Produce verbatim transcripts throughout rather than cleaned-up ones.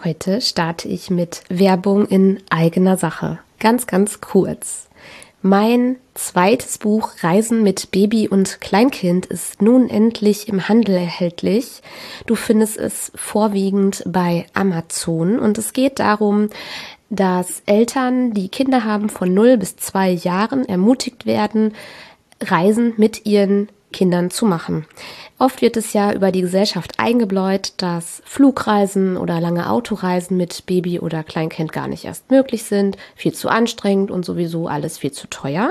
Heute starte ich mit Werbung in eigener Sache. Ganz, ganz kurz. Mein zweites Buch Reisen mit Baby und Kleinkind ist nun endlich im Handel erhältlich. Du findest es vorwiegend bei Amazon und es geht darum, dass Eltern, die Kinder haben von null bis zwei Jahren, ermutigt werden, Reisen mit ihren Kindern zu machen. Oft wird es ja über die Gesellschaft eingebläut, dass Flugreisen oder lange Autoreisen mit Baby oder Kleinkind gar nicht erst möglich sind, viel zu anstrengend und sowieso alles viel zu teuer.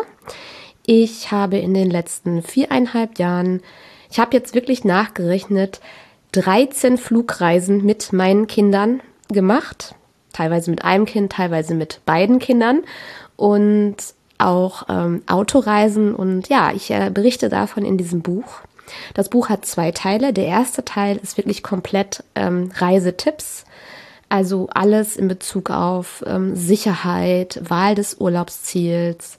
Ich habe in den letzten viereinhalb Jahren, ich habe jetzt wirklich nachgerechnet, dreizehn Flugreisen mit meinen Kindern gemacht, teilweise mit einem Kind, teilweise mit beiden Kindern und auch ähm, Autoreisen und ja, ich äh, berichte davon in diesem Buch. Das Buch hat zwei Teile. Der erste Teil ist wirklich komplett ähm, Reisetipps, also alles in Bezug auf ähm, Sicherheit, Wahl des Urlaubsziels,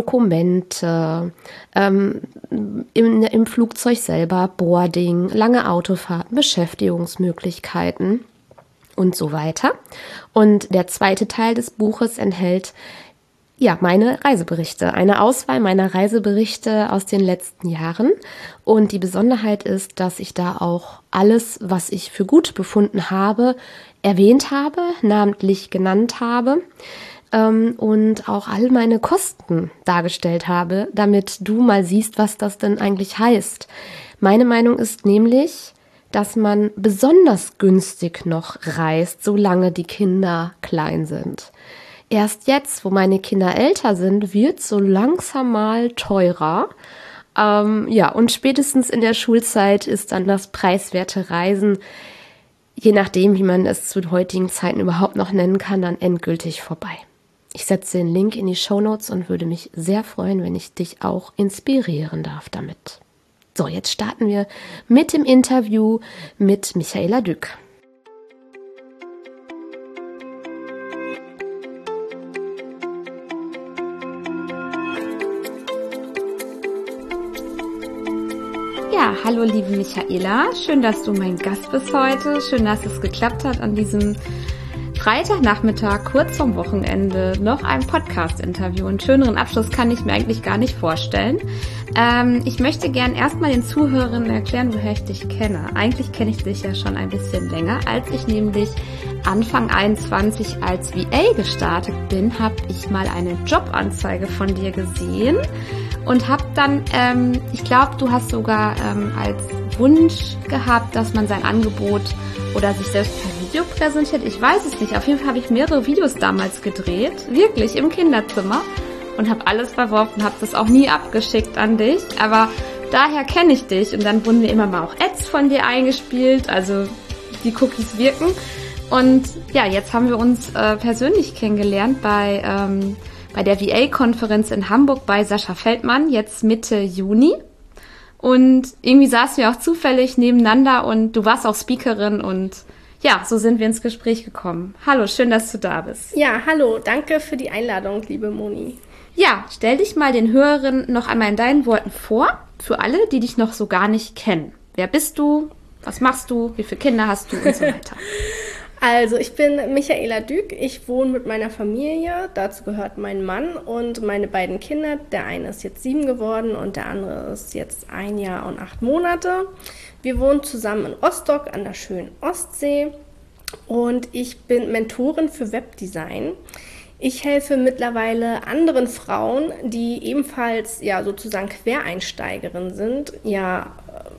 Dokumente, ähm, im, im Flugzeug selber, Boarding, lange Autofahrten, Beschäftigungsmöglichkeiten und so weiter. Und der zweite Teil des Buches enthält Ja, meine Reiseberichte, eine Auswahl meiner Reiseberichte aus den letzten Jahren. Und die Besonderheit ist, dass ich da auch alles, was ich für gut befunden habe, erwähnt habe, namentlich genannt habe ähm, und auch all meine Kosten dargestellt habe, damit du mal siehst, was das denn eigentlich heißt. Meine Meinung ist nämlich, dass man besonders günstig noch reist, solange die Kinder klein sind. Erst jetzt, wo meine Kinder älter sind, wird so langsam mal teurer. Ähm, ja, und spätestens in der Schulzeit ist dann das preiswerte Reisen, je nachdem, wie man es zu heutigen Zeiten überhaupt noch nennen kann, dann endgültig vorbei. Ich setze den Link in die Shownotes und würde mich sehr freuen, wenn ich dich auch inspirieren darf damit. So, jetzt starten wir mit dem Interview mit Michaela Dück. Ja, hallo liebe Michaela, schön, dass du mein Gast bist heute, schön, dass es geklappt hat an diesem Freitagnachmittag, kurz vorm Wochenende, noch ein Podcast-Interview. Einen schöneren Abschluss kann ich mir eigentlich gar nicht vorstellen. Ähm, ich möchte gern erstmal den Zuhörern erklären, woher ich dich kenne. Eigentlich kenne ich dich ja schon ein bisschen länger, als ich nämlich Anfang einundzwanzig als V A gestartet bin, habe ich mal eine Jobanzeige von dir gesehen. Und habe dann, ähm, ich glaube, du hast sogar ähm, als Wunsch gehabt, dass man sein Angebot oder sich selbst per Video präsentiert. Ich weiß es nicht. Auf jeden Fall habe ich mehrere Videos damals gedreht, wirklich im Kinderzimmer und habe alles verworfen, habe das auch nie abgeschickt an dich. Aber daher kenne ich dich und dann wurden mir immer mal auch Ads von dir eingespielt, also die Cookies wirken. Und ja, jetzt haben wir uns äh, persönlich kennengelernt bei ähm, bei der V A-Konferenz in Hamburg bei Sascha Feldmann, jetzt Mitte Juni. Und irgendwie saßen wir auch zufällig nebeneinander und du warst auch Speakerin und ja, so sind wir ins Gespräch gekommen. Hallo, schön, dass du da bist. Ja, hallo, danke für die Einladung, liebe Moni. Ja, stell dich mal den Hörerinnen noch einmal in deinen Worten vor, für alle, die dich noch so gar nicht kennen. Wer bist du? Was machst du? Wie viele Kinder hast du und so weiter? Also, ich bin Michaela Dück, ich wohne mit meiner Familie, dazu gehört mein Mann und meine beiden Kinder. Der eine ist jetzt sieben geworden und der andere ist jetzt ein Jahr und acht Monate. Wir wohnen zusammen in Rostock an der schönen Ostsee und ich bin Mentorin für Webdesign. Ich helfe mittlerweile anderen Frauen, die ebenfalls ja sozusagen Quereinsteigerinnen sind, ja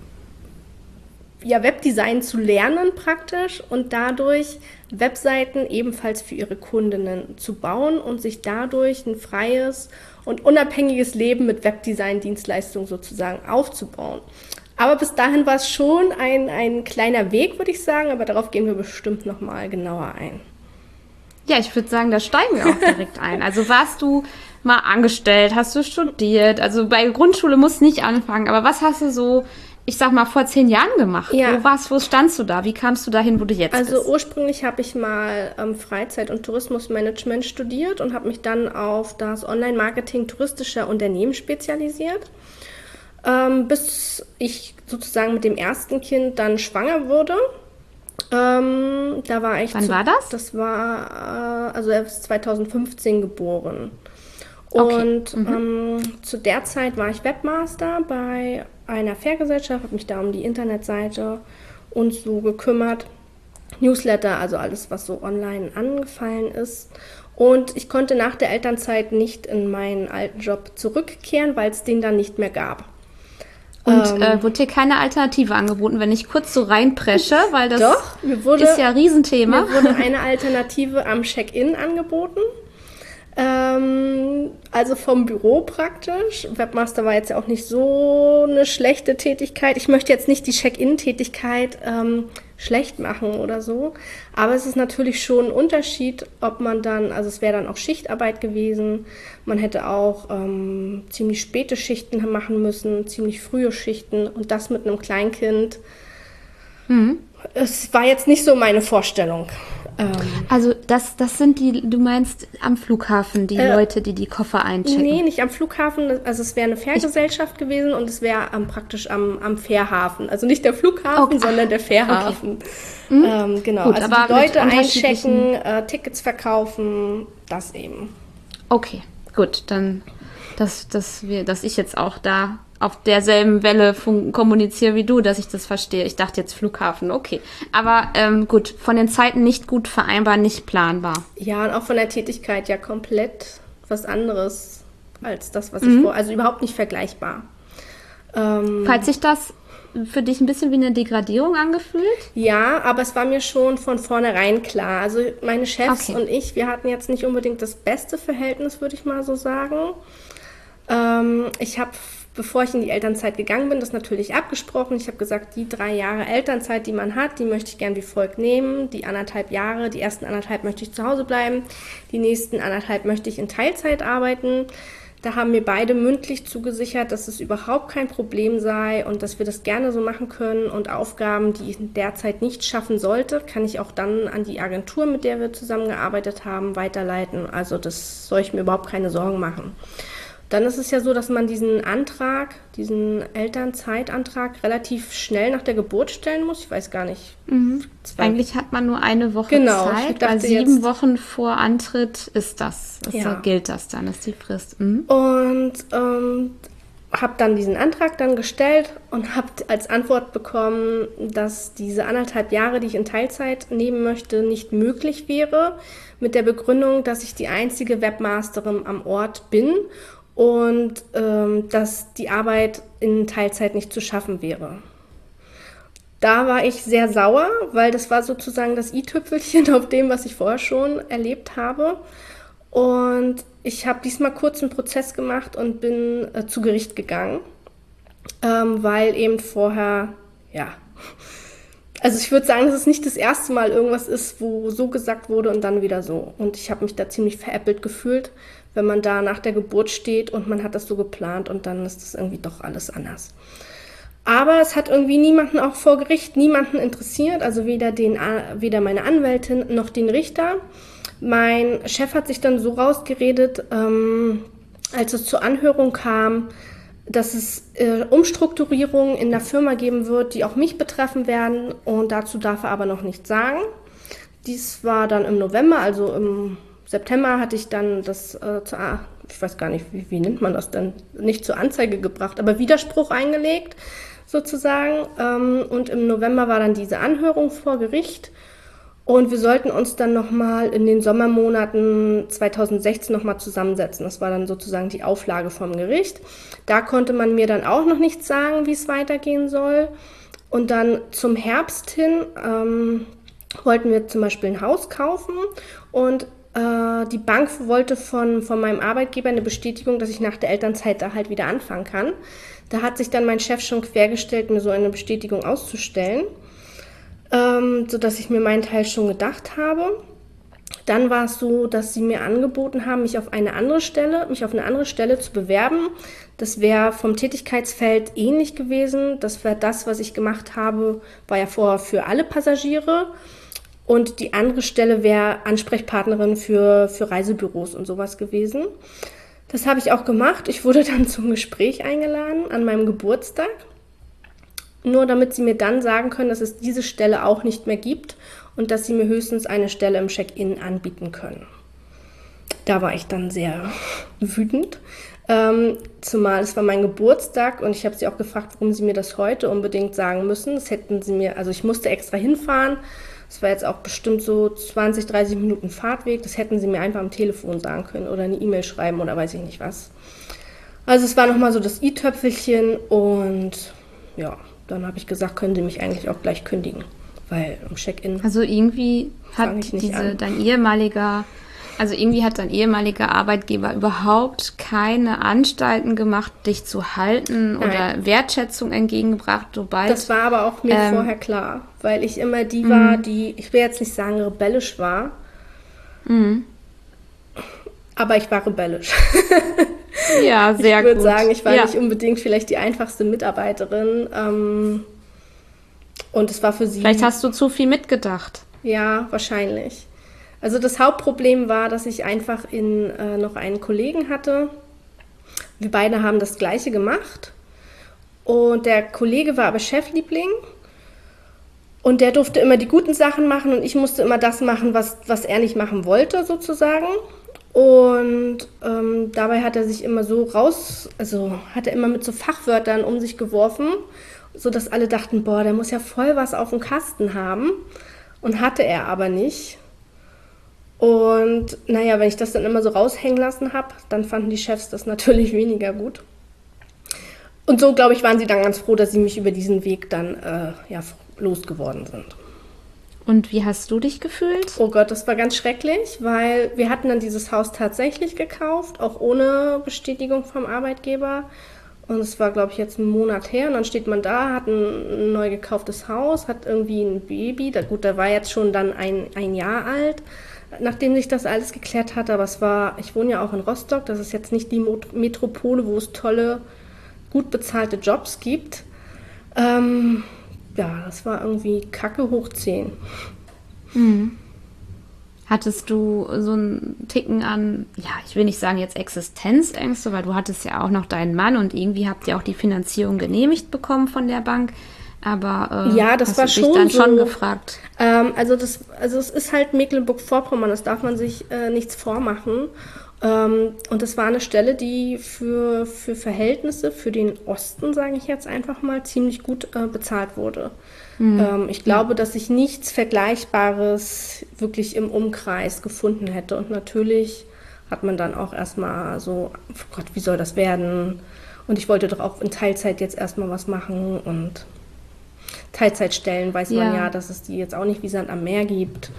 ja, Webdesign zu lernen praktisch und dadurch Webseiten ebenfalls für ihre Kundinnen zu bauen und sich dadurch ein freies und unabhängiges Leben mit Webdesign-Dienstleistungen sozusagen aufzubauen. Aber bis dahin war es schon ein, ein kleiner Weg, würde ich sagen, aber darauf gehen wir bestimmt nochmal genauer ein. Ja, ich würde sagen, da steigen wir auch direkt ein. Also warst du mal angestellt, hast du studiert? Also bei Grundschule musst du nicht anfangen, aber was hast du so, ich sag mal, vor zehn Jahren gemacht? Ja. Wo warst, wo standst du da? Wie kamst du dahin, wo du jetzt also bist? Also ursprünglich habe ich mal ähm, Freizeit- und Tourismusmanagement studiert und habe mich dann auf das Online-Marketing touristischer Unternehmen spezialisiert, ähm, bis ich sozusagen mit dem ersten Kind dann schwanger wurde. Ähm, da war ich Wann zu, war das? Das war, äh, also er ist zweitausendfünfzehn geboren. Okay. Und ähm, zu der Zeit war ich Webmaster bei einer Fairgesellschaft, habe mich da um die Internetseite und so gekümmert. Newsletter, also alles, was so online angefallen ist. Und ich konnte nach der Elternzeit nicht in meinen alten Job zurückkehren, weil es den dann nicht mehr gab. Und äh, wurde dir keine Alternative angeboten, wenn ich kurz so reinpresche, weil das Doch, mir wurde, ist ja ein Riesenthema. Mir wurde eine Alternative am Check-in angeboten. Ähm, also vom Büro praktisch. Webmaster war jetzt ja auch nicht so eine schlechte Tätigkeit. Ich möchte jetzt nicht die Check-in-Tätigkeit ähm, schlecht machen oder so. Aber es ist natürlich schon ein Unterschied, ob man dann, also es wäre dann auch Schichtarbeit gewesen. Man hätte auch ähm, ziemlich späte Schichten machen müssen, ziemlich frühe Schichten und das mit einem Kleinkind. Mhm. Es war jetzt nicht so meine Vorstellung. Ähm, also das, das sind die, du meinst am Flughafen, die äh, Leute, die die Koffer einchecken? Nee, nicht am Flughafen. Also es wäre eine Fährgesellschaft ich, gewesen und es wäre am, praktisch am, am Fährhafen. Also nicht der Flughafen, okay. sondern der Fährhafen. Okay. Mhm. Ähm, genau, Gut, also die Leute einchecken, äh, Tickets verkaufen, das eben. Okay, gut, dann, dass, dass, wir, dass ich jetzt auch da auf derselben Welle fun- kommuniziere wie du, dass ich das verstehe. Ich dachte jetzt Flughafen, okay. Aber ähm, gut, von den Zeiten nicht gut vereinbar, nicht planbar. Ja, und auch von der Tätigkeit ja komplett was anderes als das, was mhm. ich vor... Also überhaupt nicht vergleichbar. Ähm, Falls sich das für dich ein bisschen wie eine Degradierung angefühlt? Ja, aber es war mir schon von vornherein klar. Also meine Chefs okay. und ich, wir hatten jetzt nicht unbedingt das beste Verhältnis, würde ich mal so sagen. Ähm, ich habe... Bevor ich in die Elternzeit gegangen bin, das natürlich abgesprochen. Ich habe gesagt, die drei Jahre Elternzeit, die man hat, die möchte ich gern wie folgt nehmen. Die anderthalb Jahre, die ersten anderthalb möchte ich zu Hause bleiben. Die nächsten anderthalb möchte ich in Teilzeit arbeiten. Da haben mir beide mündlich zugesichert, dass es überhaupt kein Problem sei und dass wir das gerne so machen können. Und Aufgaben, die ich derzeit nicht schaffen sollte, kann ich auch dann an die Agentur, mit der wir zusammengearbeitet haben, weiterleiten. Also das soll ich mir überhaupt keine Sorgen machen. Dann ist es ja so, dass man diesen Antrag, diesen Elternzeitantrag relativ schnell nach der Geburt stellen muss. Ich weiß gar nicht. Mhm. Eigentlich hat man nur eine Woche genau, Zeit, weil sieben jetzt, Wochen vor Antritt ist das. das ja. gilt das dann, ist die Frist. Mhm. Und ähm, habe dann diesen Antrag dann gestellt und habe als Antwort bekommen, dass diese anderthalb Jahre, die ich in Teilzeit nehmen möchte, nicht möglich wäre. Mit der Begründung, dass ich die einzige Webmasterin am Ort bin. Und ähm, dass die Arbeit in Teilzeit nicht zu schaffen wäre. Da war ich sehr sauer, weil das war sozusagen das i-Tüpfelchen auf dem, was ich vorher schon erlebt habe. Und ich habe diesmal kurz einen Prozess gemacht und bin äh, zu Gericht gegangen, ähm, weil eben vorher, ja, also ich würde sagen, dass es nicht das erste Mal irgendwas ist, wo so gesagt wurde und dann wieder so. Und ich habe mich da ziemlich veräppelt gefühlt, wenn man da nach der Geburt steht und man hat das so geplant und dann ist das irgendwie doch alles anders. Aber es hat irgendwie niemanden auch vor Gericht, niemanden interessiert, also weder, den, weder meine Anwältin noch den Richter. Mein Chef hat sich dann so rausgeredet, ähm, als es zur Anhörung kam, dass es äh, Umstrukturierungen in der Firma geben wird, die auch mich betreffen werden und dazu darf er aber noch nichts sagen. Dies war dann im November, also im September hatte ich dann das, äh, zu, ich weiß gar nicht, wie, wie nennt man das denn, nicht zur Anzeige gebracht, aber Widerspruch eingelegt sozusagen. Ähm, und im November war dann diese Anhörung vor Gericht und wir sollten uns dann nochmal in den Sommermonaten zweitausendsechzehn nochmal zusammensetzen. Das war dann sozusagen die Auflage vom Gericht. Da konnte man mir dann auch noch nichts sagen, wie es weitergehen soll. Und dann zum Herbst hin ähm, wollten wir zum Beispiel ein Haus kaufen und die Bank wollte von, von meinem Arbeitgeber eine Bestätigung, dass ich nach der Elternzeit da halt wieder anfangen kann. Da hat sich dann mein Chef schon quergestellt, mir so eine Bestätigung auszustellen, ähm, sodass ich mir meinen Teil schon gedacht habe. Dann war es so, dass sie mir angeboten haben, mich auf eine andere Stelle, mich auf eine andere Stelle zu bewerben. Das wäre vom Tätigkeitsfeld ähnlich gewesen. Das wäre das, was ich gemacht habe, war ja vorher für alle Passagiere. Und die andere Stelle wäre Ansprechpartnerin für, für Reisebüros und sowas gewesen. Das habe ich auch gemacht. Ich wurde dann zum Gespräch eingeladen an meinem Geburtstag. nur damit sie mir dann sagen können, dass es diese Stelle auch nicht mehr gibt und dass sie mir höchstens eine Stelle im Check-in anbieten können. Da war ich dann sehr wütend, ähm, zumal es war mein Geburtstag und ich habe sie auch gefragt, warum sie mir das heute unbedingt sagen müssen. Das hätten sie mir, also ich musste extra hinfahren. Es war jetzt auch bestimmt so zwanzig, dreißig Minuten Fahrtweg. Das hätten sie mir einfach am Telefon sagen können oder eine E-Mail schreiben oder weiß ich nicht was. Also es war nochmal so das i-Töpfelchen und ja, dann habe ich gesagt, können Sie mich eigentlich auch gleich kündigen, weil im Check-in. Also irgendwie hat diese an. dein ehemaliger, also irgendwie hat dein ehemaliger Arbeitgeber überhaupt keine Anstalten gemacht, dich zu halten Nein. oder Wertschätzung entgegengebracht, sobald. Das war aber auch mir ähm, vorher klar, weil ich immer die war, die, ich will jetzt nicht sagen rebellisch war, Mhm. aber ich war rebellisch. Ja, sehr Ich würde gut. sagen, ich war ja. nicht unbedingt vielleicht die einfachste Mitarbeiterin. Ähm, und es war für sie... Vielleicht hast du zu viel mitgedacht. Ja, wahrscheinlich. Also das Hauptproblem war, dass ich einfach in, äh, noch einen Kollegen hatte. Wir beide haben das Gleiche gemacht. Und der Kollege war aber Chefliebling. Und der durfte immer die guten Sachen machen und ich musste immer das machen, was, was er nicht machen wollte, sozusagen. Und ähm, dabei hat er sich immer so raus, also hat er immer mit so Fachwörtern um sich geworfen, sodass alle dachten, boah, der muss ja voll was auf dem Kasten haben. Und hatte er aber nicht. Und naja, wenn ich das dann immer so raushängen lassen habe, dann fanden die Chefs das natürlich weniger gut. Und so, glaube ich, waren sie dann ganz froh, dass sie mich über diesen Weg dann äh, ja, losgeworden sind. Und wie hast du dich gefühlt? Oh Gott, das war ganz schrecklich, weil wir hatten dann dieses Haus tatsächlich gekauft, auch ohne Bestätigung vom Arbeitgeber. Und es war, glaube ich, jetzt einen Monat her. Und dann steht man da, hat ein neu gekauftes Haus, hat irgendwie ein Baby. Da, gut, der war jetzt schon dann ein, ein Jahr alt, nachdem sich das alles geklärt hatte. Aber es war, ich wohne ja auch in Rostock, das ist jetzt nicht die Metropole, wo es tolle, gut bezahlte Jobs gibt. Ähm, ja, das war irgendwie Kacke hoch zehn. Mhm. Hattest du so einen Ticken an, ja, ich will nicht sagen jetzt Existenzängste, weil du hattest ja auch noch deinen Mann und irgendwie habt ihr auch die Finanzierung genehmigt bekommen von der Bank. Aber äh, ja, das hast war du dich schon dann so, schon gefragt? Ähm, also, das, also es ist halt Mecklenburg-Vorpommern, das darf man sich äh, nichts vormachen. Ähm, und das war eine Stelle, die für, für Verhältnisse, für den Osten, sage ich jetzt einfach mal, ziemlich gut äh, bezahlt wurde. Mhm. Ähm, ich glaube, ja. dass ich nichts Vergleichbares wirklich im Umkreis gefunden hätte. Und natürlich hat man dann auch erstmal so, oh Gott, wie soll das werden? Und ich wollte doch auch in Teilzeit jetzt erstmal was machen. Und Teilzeitstellen weiß man ja, ja dass es die jetzt auch nicht wie Sand am Meer gibt.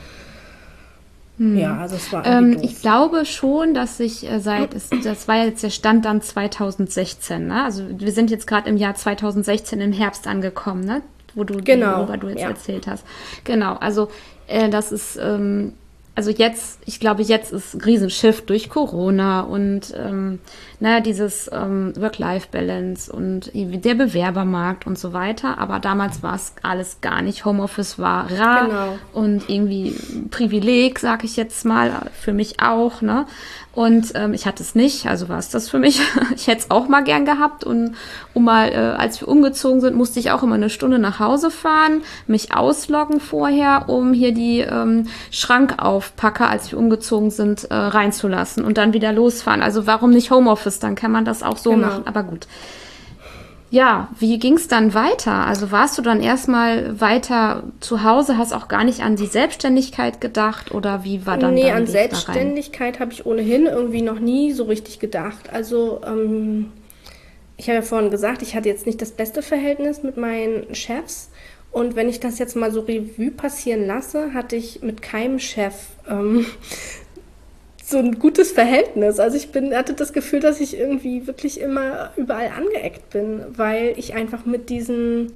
Ja, also es war ähm, doof. Ich glaube schon, dass sich äh, seit, es, das war jetzt der Stand dann zwanzig sechzehn, ne? Also wir sind jetzt gerade im Jahr zwanzig sechzehn im Herbst angekommen, ne? Wo du, genau, worüber du jetzt ja. erzählt hast. Genau, also äh, das ist, ähm, also jetzt, ich glaube, jetzt ist ein Riesenschiff durch Corona und ähm, naja, dieses ähm, Work-Life-Balance und der Bewerbermarkt und so weiter. Aber damals war es alles gar nicht. Homeoffice war rar genau. und irgendwie Privileg, sag ich jetzt mal, für mich auch, ne? Und ähm, ich hatte es nicht, also war es das für mich. Ich hätte es auch mal gern gehabt und um mal, äh, als wir umgezogen sind, musste ich auch immer eine Stunde nach Hause fahren, mich ausloggen vorher, um hier die ähm, Schrankaufpacker, als wir umgezogen sind, äh, reinzulassen und dann wieder losfahren. Also warum nicht Homeoffice? Dann kann man das auch so genau. machen, aber gut. Ja, wie ging es dann weiter? Also warst du dann erstmal weiter zu Hause, hast auch gar nicht an die Selbstständigkeit gedacht oder wie war dann Nee, dein an Weg Selbstständigkeit habe ich ohnehin irgendwie noch nie so richtig gedacht. Also ähm, ich habe ja vorhin gesagt, ich hatte jetzt nicht das beste Verhältnis mit meinen Chefs. Und wenn ich das jetzt mal so Revue passieren lasse, hatte ich mit keinem Chef ähm, so ein gutes Verhältnis. Also ich bin, hatte das Gefühl, dass ich irgendwie wirklich immer überall angeeckt bin, weil ich einfach mit diesen,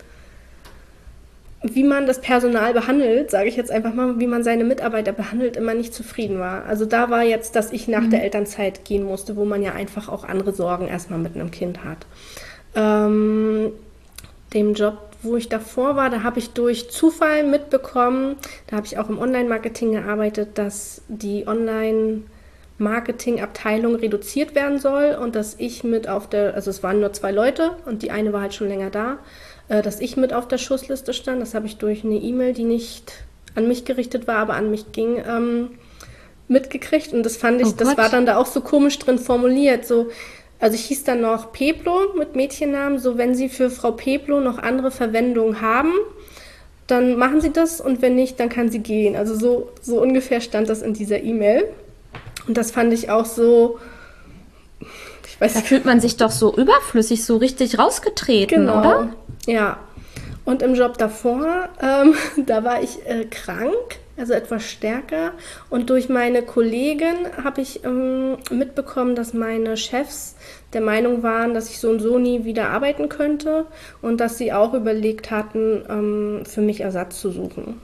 wie man das Personal behandelt, sage ich jetzt einfach mal, wie man seine Mitarbeiter behandelt, immer nicht zufrieden war. Also da war jetzt, dass ich nach mhm. der Elternzeit gehen musste, wo man ja einfach auch andere Sorgen erstmal mit einem Kind hat. Ähm, dem Job, wo ich davor war, da habe ich durch Zufall mitbekommen, da habe ich auch im Online-Marketing gearbeitet, dass die Online- Marketingabteilung reduziert werden soll und dass ich mit auf der, also es waren nur zwei Leute und die eine war halt schon länger da, äh, dass ich mit auf der Schussliste stand. Das habe ich durch eine E-Mail, die nicht an mich gerichtet war, aber an mich ging, ähm, mitgekriegt. Und das fand ich, Oh das Gott. war dann da auch so komisch drin formuliert. So, also ich hieß dann noch Peplo mit Mädchennamen. So, wenn Sie für Frau Peplo noch andere Verwendungen haben, dann machen Sie das und wenn nicht, dann kann sie gehen. Also so, so ungefähr stand das in dieser E-Mail. Und das fand ich auch so, ich weiß Da nicht. fühlt man sich doch so überflüssig, so richtig rausgetreten, Genau, oder? ja. Und im Job davor, ähm, da war ich äh, krank, also etwas stärker. Und durch meine Kollegin habe ich ähm, mitbekommen, dass meine Chefs der Meinung waren, dass ich so und so nie wieder arbeiten könnte und dass sie auch überlegt hatten, ähm, für mich Ersatz zu suchen.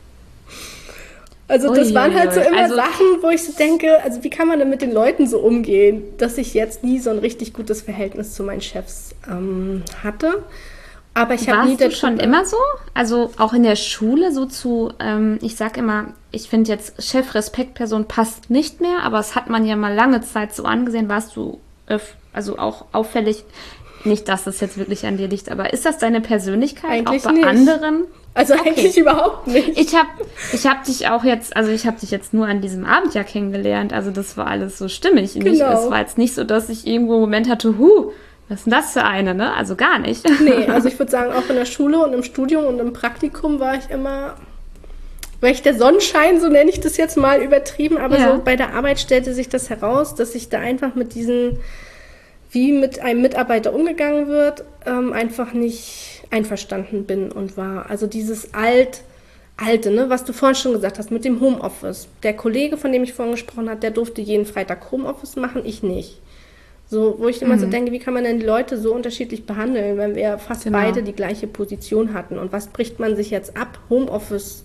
Also das Ui, waren ui, halt so ui. immer Also- Sachen, wo ich so denke, also wie kann man denn mit den Leuten so umgehen, dass ich jetzt nie so ein richtig gutes Verhältnis zu meinen Chefs ähm, hatte. Aber ich habe nie Warst du schon darüber- immer so? Also auch in der Schule so zu, ähm, ich sag immer, ich finde jetzt Chef, Respektperson passt nicht mehr, aber es hat man ja mal lange Zeit so angesehen. Warst du öf- also auch auffällig, nicht, dass es jetzt wirklich an dir liegt, aber ist das deine Persönlichkeit Eigentlich auch bei nicht. anderen? Also Okay. eigentlich überhaupt nicht. Ich habe ich hab dich auch jetzt, also ich habe dich jetzt nur an diesem Abend ja kennengelernt, also das war alles so stimmig. Nicht, Genau. es war jetzt nicht so, dass ich irgendwo einen Moment hatte, huh, was ist denn das für eine, ne? Also gar nicht. Nee, also ich würde sagen, auch in der Schule und im Studium und im Praktikum war ich immer, war ich der Sonnenschein, so nenne ich das jetzt mal übertrieben, aber Ja. so bei der Arbeit stellte sich das heraus, dass ich da einfach mit diesen, wie mit einem Mitarbeiter umgegangen wird, ähm, einfach nicht einverstanden bin und war. Also dieses alt, alte, ne, was du vorhin schon gesagt hast, mit dem Homeoffice. Der Kollege, von dem ich vorhin gesprochen habe, der durfte jeden Freitag Homeoffice machen, ich nicht. So, wo ich immer so denke, wie kann man denn die Leute so unterschiedlich behandeln, wenn wir fast Genau. beide die gleiche Position hatten? Und was bricht man sich jetzt ab? Homeoffice.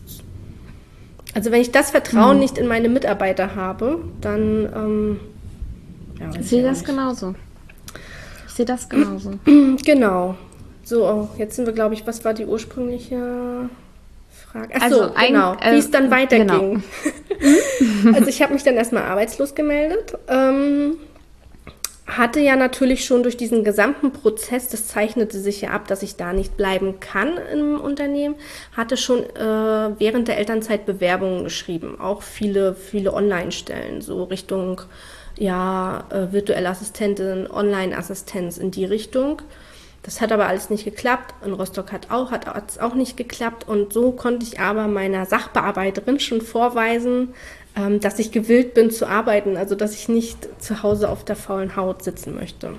Also wenn ich das Vertrauen nicht in meine Mitarbeiter habe, dann ähm, ja, weiß Ich sehe auch das nicht. genauso. Ich sehe das genauso. Genau. So, oh, jetzt sind wir, glaube ich, was war die ursprüngliche Frage? Ach Also so, ein- genau, äh, wie es dann weiterging. genau. Also ich habe mich dann erstmal arbeitslos gemeldet. Ähm, hatte ja natürlich schon durch diesen gesamten Prozess, das zeichnete sich ja ab, dass ich da nicht bleiben kann im Unternehmen, hatte schon äh, während der Elternzeit Bewerbungen geschrieben, auch viele, viele Online-Stellen, so Richtung ja, äh, virtuelle Assistentin, Online-Assistenz in die Richtung. Das hat aber alles nicht geklappt. In Rostock hat auch, hat es auch nicht geklappt. Und so konnte ich aber meiner Sachbearbeiterin schon vorweisen, ähm, dass ich gewillt bin zu arbeiten, also dass ich nicht zu Hause auf der faulen Haut sitzen möchte.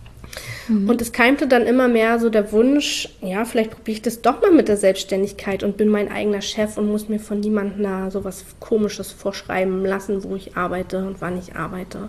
Und es keimte dann immer mehr so der Wunsch, ja, vielleicht probiere ich das doch mal mit der Selbstständigkeit und bin mein eigener Chef und muss mir von niemandem da so was Komisches vorschreiben lassen, wo ich arbeite und wann ich arbeite.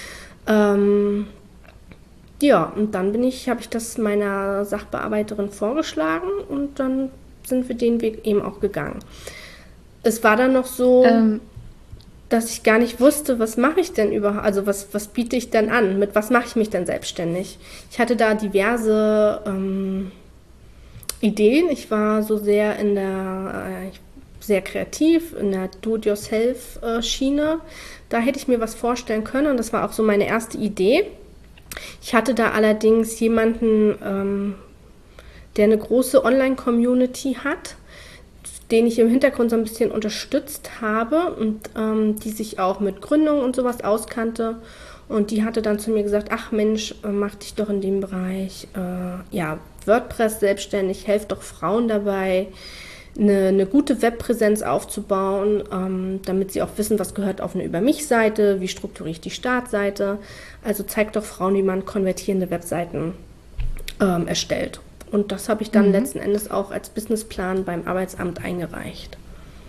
Ähm, ja, und dann bin ich, habe ich das meiner Sachbearbeiterin vorgeschlagen und dann sind wir den Weg eben auch gegangen. Es war dann noch so, Ähm, dass ich gar nicht wusste, was mache ich denn überhaupt, also was, was biete ich denn an, mit was mache ich mich denn selbstständig. Ich hatte da diverse ähm, Ideen, ich war so sehr in der, äh, sehr kreativ, in der Do-it-yourself-Schiene, da hätte ich mir was vorstellen können und das war auch so meine erste Idee. Ich hatte da allerdings jemanden, ähm, der eine große Online-Community hat, den ich im Hintergrund so ein bisschen unterstützt habe und ähm, die sich auch mit Gründung und sowas auskannte. Und die hatte dann zu mir gesagt, ach Mensch, äh, mach dich doch in dem Bereich, äh, ja, WordPress selbstständig, helf doch Frauen dabei, eine, eine gute Webpräsenz aufzubauen, ähm, damit sie auch wissen, was gehört auf eine Über-mich-Seite, wie strukturiere ich die Startseite. Also zeig doch Frauen, wie man konvertierende Webseiten ähm, erstellt. Und das habe ich dann mhm. letzten Endes auch als Businessplan beim Arbeitsamt eingereicht.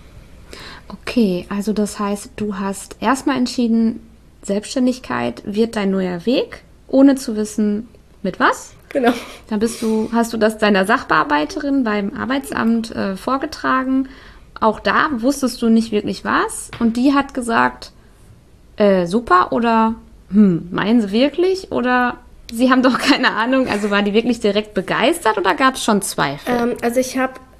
Okay, also das heißt, du hast erstmal entschieden, Selbstständigkeit wird dein neuer Weg, ohne zu wissen, mit was. Genau. Dann bist du, hast du das deiner Sachbearbeiterin beim Arbeitsamt äh, vorgetragen. Auch da wusstest du nicht wirklich was. Und die hat gesagt, äh, super oder hm, meinen sie wirklich oder sie haben doch keine Ahnung. Also war die wirklich direkt begeistert oder gab es schon Zweifel? Ähm, also ich habe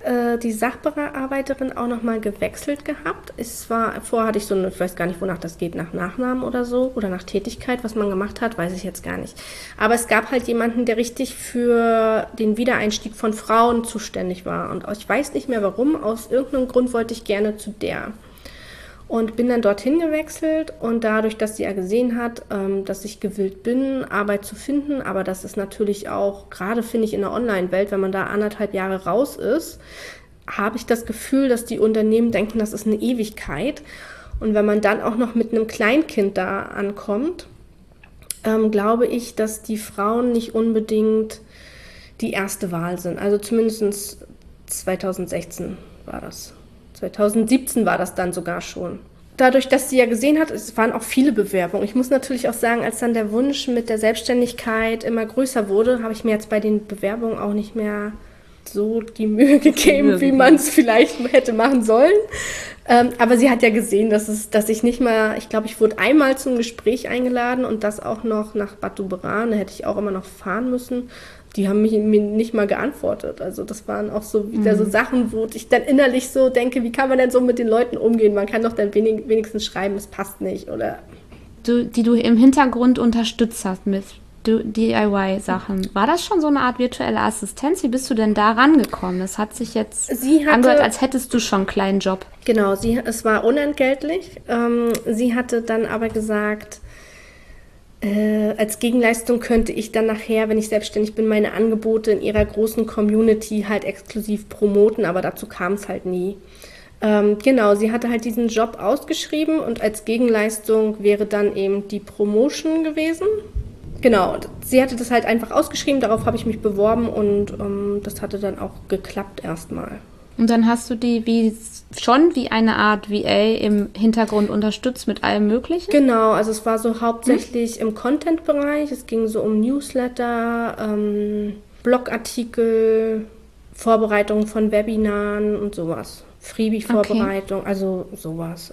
äh, die Sachbearbeiterin auch nochmal gewechselt gehabt. Es war, vorher hatte ich so eine, ich weiß gar nicht, wonach das geht, nach Nachnamen oder so oder nach Tätigkeit, was man gemacht hat, weiß ich jetzt gar nicht. Aber es gab halt jemanden, der richtig für den Wiedereinstieg von Frauen zuständig war. Und ich weiß nicht mehr warum, aus irgendeinem Grund wollte ich gerne zu der. Und bin dann dorthin gewechselt und dadurch, dass sie ja gesehen hat, ähm, dass ich gewillt bin, Arbeit zu finden, aber das ist natürlich auch, gerade finde ich in der Online-Welt, wenn man da anderthalb Jahre raus ist, habe ich das Gefühl, dass die Unternehmen denken, das ist eine Ewigkeit. Und wenn man dann auch noch mit einem Kleinkind da ankommt, ähm, glaube ich, dass die Frauen nicht unbedingt die erste Wahl sind. Also zumindest zwanzig sechzehn war das. zwanzig siebzehn war das dann sogar schon. Dadurch, dass sie ja gesehen hat, es waren auch viele Bewerbungen. Ich muss natürlich auch sagen, als dann der Wunsch mit der Selbstständigkeit immer größer wurde, habe ich mir jetzt bei den Bewerbungen auch nicht mehr so die Mühe gegeben, wie man es vielleicht hätte machen sollen. Ähm, aber sie hat ja gesehen, dass, es, dass ich nicht mal, ich glaube, ich wurde einmal zum Gespräch eingeladen und das auch noch nach Bad Doberan, da hätte ich auch immer noch fahren müssen. Die haben mich, mir nicht mal geantwortet. Also das waren auch so wieder mhm. so Sachen, wo ich dann innerlich so denke, wie kann man denn so mit den Leuten umgehen? Man kann doch dann wenig, wenigstens schreiben, es passt nicht. Oder du, die du im Hintergrund unterstützt hast mit D I Y-Sachen. War das schon so eine Art virtuelle Assistenz? Wie bist du denn da rangekommen? Das hat sich jetzt sie hatte, angehört, als hättest du schon einen kleinen Job. Genau, sie, es war unentgeltlich. Ähm, sie hatte dann aber gesagt, Äh, als Gegenleistung könnte ich dann nachher, wenn ich selbstständig bin, meine Angebote in ihrer großen Community halt exklusiv promoten, aber dazu kam es halt nie. Ähm, genau, sie hatte halt diesen Job ausgeschrieben und als Gegenleistung wäre dann eben die Promotion gewesen. Genau, sie hatte das halt einfach ausgeschrieben, darauf habe ich mich beworben und ähm, das hatte dann auch geklappt erstmal. Und dann hast du die wie schon wie eine Art V A im Hintergrund unterstützt mit allem Möglichen? Genau, also es war so hauptsächlich hm? im Content-Bereich. Es ging so um Newsletter, ähm, Blogartikel, Vorbereitung von Webinaren und sowas. Freebie-Vorbereitung, okay. Also sowas.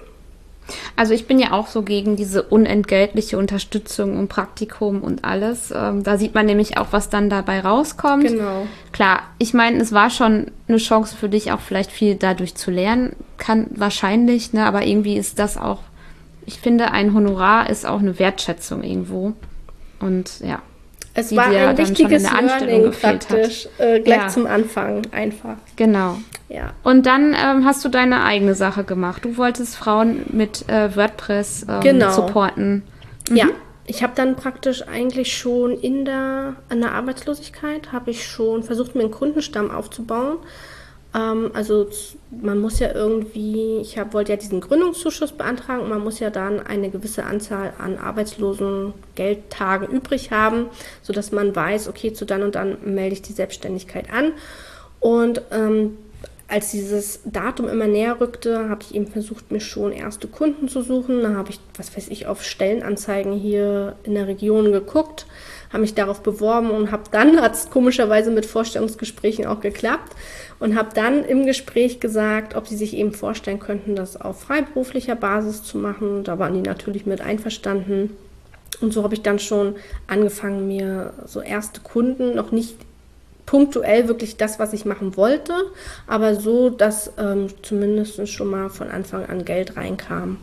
Also ich bin ja auch so gegen diese unentgeltliche Unterstützung und Praktikum und alles. Ähm, da sieht man nämlich auch, was dann dabei rauskommt. Genau. Klar, ich meine, es war schon eine Chance für dich, auch vielleicht viel dadurch zu lernen. Kann wahrscheinlich, ne? Aber irgendwie ist das auch, ich finde, ein Honorar ist auch eine Wertschätzung irgendwo. Und ja. Es war ein wichtiges Learning praktisch, äh, gleich ja. zum Anfang einfach. Genau. Ja. Und dann ähm, hast du deine eigene Sache gemacht. Du wolltest Frauen mit äh, WordPress ähm, genau. supporten. Mhm. Ja, ich habe dann praktisch eigentlich schon in der, in der Arbeitslosigkeit, habe ich schon versucht, mir einen Kundenstamm aufzubauen. Ähm, also man muss ja irgendwie, ich hab, wollte ja diesen Gründungszuschuss beantragen und man muss ja dann eine gewisse Anzahl an Arbeitslosengeldtagen übrig haben, sodass man weiß, okay, zu dann und dann melde ich die Selbstständigkeit an. Und ähm, als dieses Datum immer näher rückte, habe ich eben versucht, mir schon erste Kunden zu suchen. Da habe ich, was weiß ich, auf Stellenanzeigen hier in der Region geguckt, habe mich darauf beworben und habe dann, hat es komischerweise mit Vorstellungsgesprächen auch geklappt, und habe dann im Gespräch gesagt, ob sie sich eben vorstellen könnten, das auf freiberuflicher Basis zu machen. Da waren die natürlich mit einverstanden. Und so habe ich dann schon angefangen, mir so erste Kunden, noch nicht punktuell wirklich das, was ich machen wollte, aber so, dass ähm, zumindest schon mal von Anfang an Geld reinkam.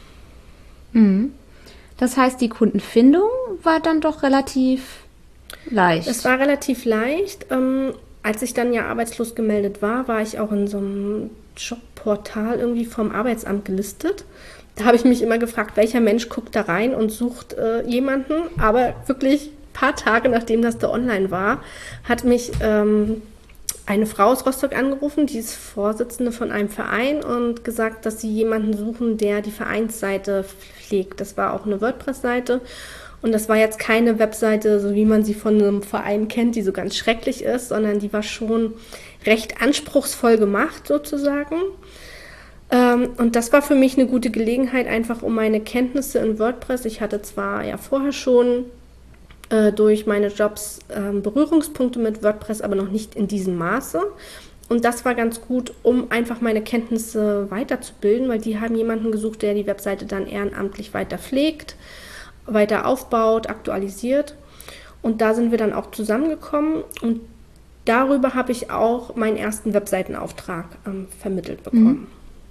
Mhm. Das heißt, die Kundenfindung war dann doch relativ leicht. Es war relativ leicht. Ähm, als ich dann ja arbeitslos gemeldet war, war ich auch in so einem Jobportal irgendwie vom Arbeitsamt gelistet. Da habe ich mich immer gefragt, welcher Mensch guckt da rein und sucht äh, jemanden, aber wirklich paar Tage, nachdem das da online war, hat mich ähm, eine Frau aus Rostock angerufen, die ist Vorsitzende von einem Verein, und gesagt, dass sie jemanden suchen, der die Vereinsseite pflegt. Das war auch eine WordPress-Seite und das war jetzt keine Webseite, so wie man sie von einem Verein kennt, die so ganz schrecklich ist, sondern die war schon recht anspruchsvoll gemacht sozusagen. Ähm, und das war für mich eine gute Gelegenheit, einfach um meine Kenntnisse in WordPress. Ich hatte zwar ja vorher schon durch meine Jobs äh, Berührungspunkte mit WordPress, aber noch nicht in diesem Maße. Und das war ganz gut, um einfach meine Kenntnisse weiterzubilden, weil die haben jemanden gesucht, der die Webseite dann ehrenamtlich weiter pflegt, weiter aufbaut, aktualisiert. Und da sind wir dann auch zusammengekommen. Und darüber habe ich auch meinen ersten Webseitenauftrag ähm, vermittelt bekommen.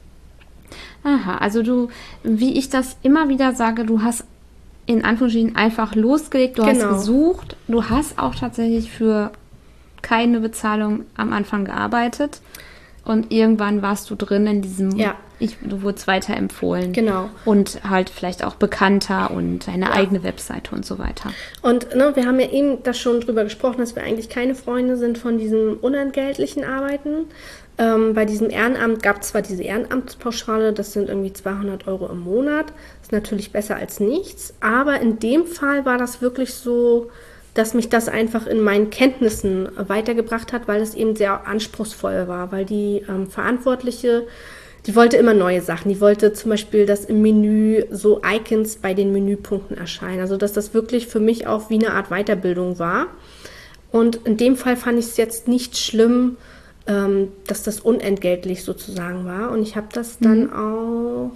Mhm. Aha, also du, wie ich das immer wieder sage, du hast in Anführungsstrichen einfach losgelegt, du Genau. hast gesucht, du hast auch tatsächlich für keine Bezahlung am Anfang gearbeitet und irgendwann warst du drin in diesem, Ja. ich, du wurdest weiterempfohlen. Genau. Und halt vielleicht auch bekannter und deine Ja. eigene Webseite und so weiter. Und ne, wir haben ja eben das schon drüber gesprochen, dass wir eigentlich keine Freunde sind von diesem unentgeltlichen Arbeiten. Ähm, bei diesem Ehrenamt gab es zwar diese Ehrenamtspauschale, das sind irgendwie zweihundert Euro im Monat. Ist natürlich besser als nichts. Aber in dem Fall war das wirklich so, dass mich das einfach in meinen Kenntnissen weitergebracht hat, weil es eben sehr anspruchsvoll war. Weil die ähm, Verantwortliche, die wollte immer neue Sachen. Die wollte zum Beispiel, dass im Menü so Icons bei den Menüpunkten erscheinen. Also dass das wirklich für mich auch wie eine Art Weiterbildung war. Und in dem Fall fand ich es jetzt nicht schlimm, ähm, dass das unentgeltlich sozusagen war. Und ich habe das dann mhm. auch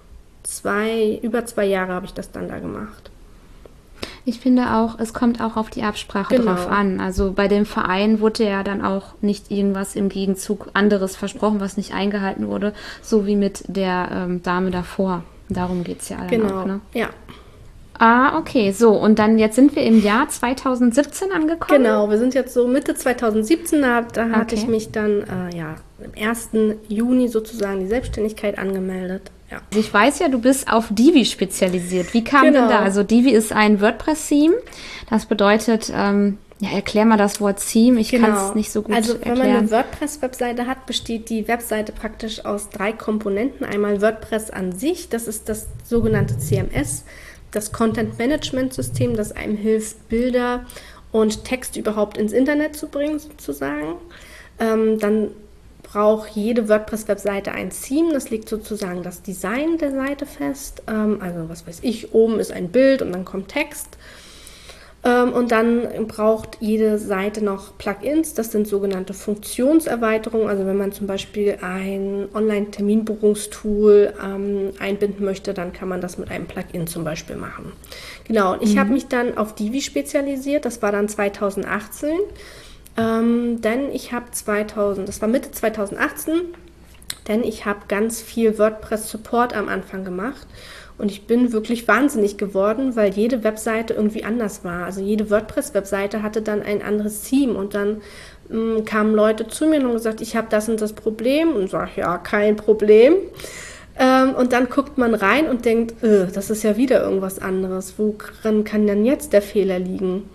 zwei, über zwei Jahre habe ich das dann da gemacht. Ich finde auch, es kommt auch auf die Absprache Genau. drauf an. Also bei dem Verein wurde ja dann auch nicht irgendwas im Gegenzug anderes versprochen, was nicht eingehalten wurde, so wie mit der ähm, Dame davor. Darum geht es ja dann Genau, auch, ne? ja. Ah, okay, so. Und dann, jetzt sind wir im Jahr zweitausendsiebzehn angekommen. Genau, wir sind jetzt so Mitte zweitausendsiebzehn, da, da hatte Okay. ich mich dann äh, ja, am ersten Juni sozusagen die Selbstständigkeit angemeldet. Ja. Also ich weiß ja, du bist auf Divi spezialisiert. Wie kam Genau. denn da? Also Divi ist ein WordPress-Theme. Das bedeutet, ähm, ja, erklär mal das Wort Theme. Ich kann es nicht so gut also, erklären. wenn man eine WordPress-Webseite hat, besteht die Webseite praktisch aus drei Komponenten. Einmal WordPress an sich, das ist das sogenannte C M S, das Content-Management-System, das einem hilft, Bilder und Text überhaupt ins Internet zu bringen, sozusagen. Ähm, dann braucht jede WordPress-Webseite ein Theme, das legt sozusagen das Design der Seite fest. Ähm, also was weiß ich, oben ist ein Bild und dann kommt Text. Ähm, und dann braucht jede Seite noch Plugins, das sind sogenannte Funktionserweiterungen. Also wenn man zum Beispiel ein Online-Terminbuchungstool ähm, einbinden möchte, dann kann man das mit einem Plugin zum Beispiel machen. Genau, und ich mhm. habe mich dann auf Divi spezialisiert, das war dann zweitausendachtzehn. Ähm, denn ich habe zweitausend, das war Mitte zweitausendachtzehn, denn ich habe ganz viel WordPress-Support am Anfang gemacht und ich bin wirklich wahnsinnig geworden, weil jede Webseite irgendwie anders war. Also jede WordPress-Webseite hatte dann ein anderes Theme und dann ähm, kamen Leute zu mir und haben gesagt, ich habe das und das Problem und sage, ja, kein Problem. Ähm, und dann guckt man rein und denkt, äh, das ist ja wieder irgendwas anderes. Woran kann denn jetzt der Fehler liegen?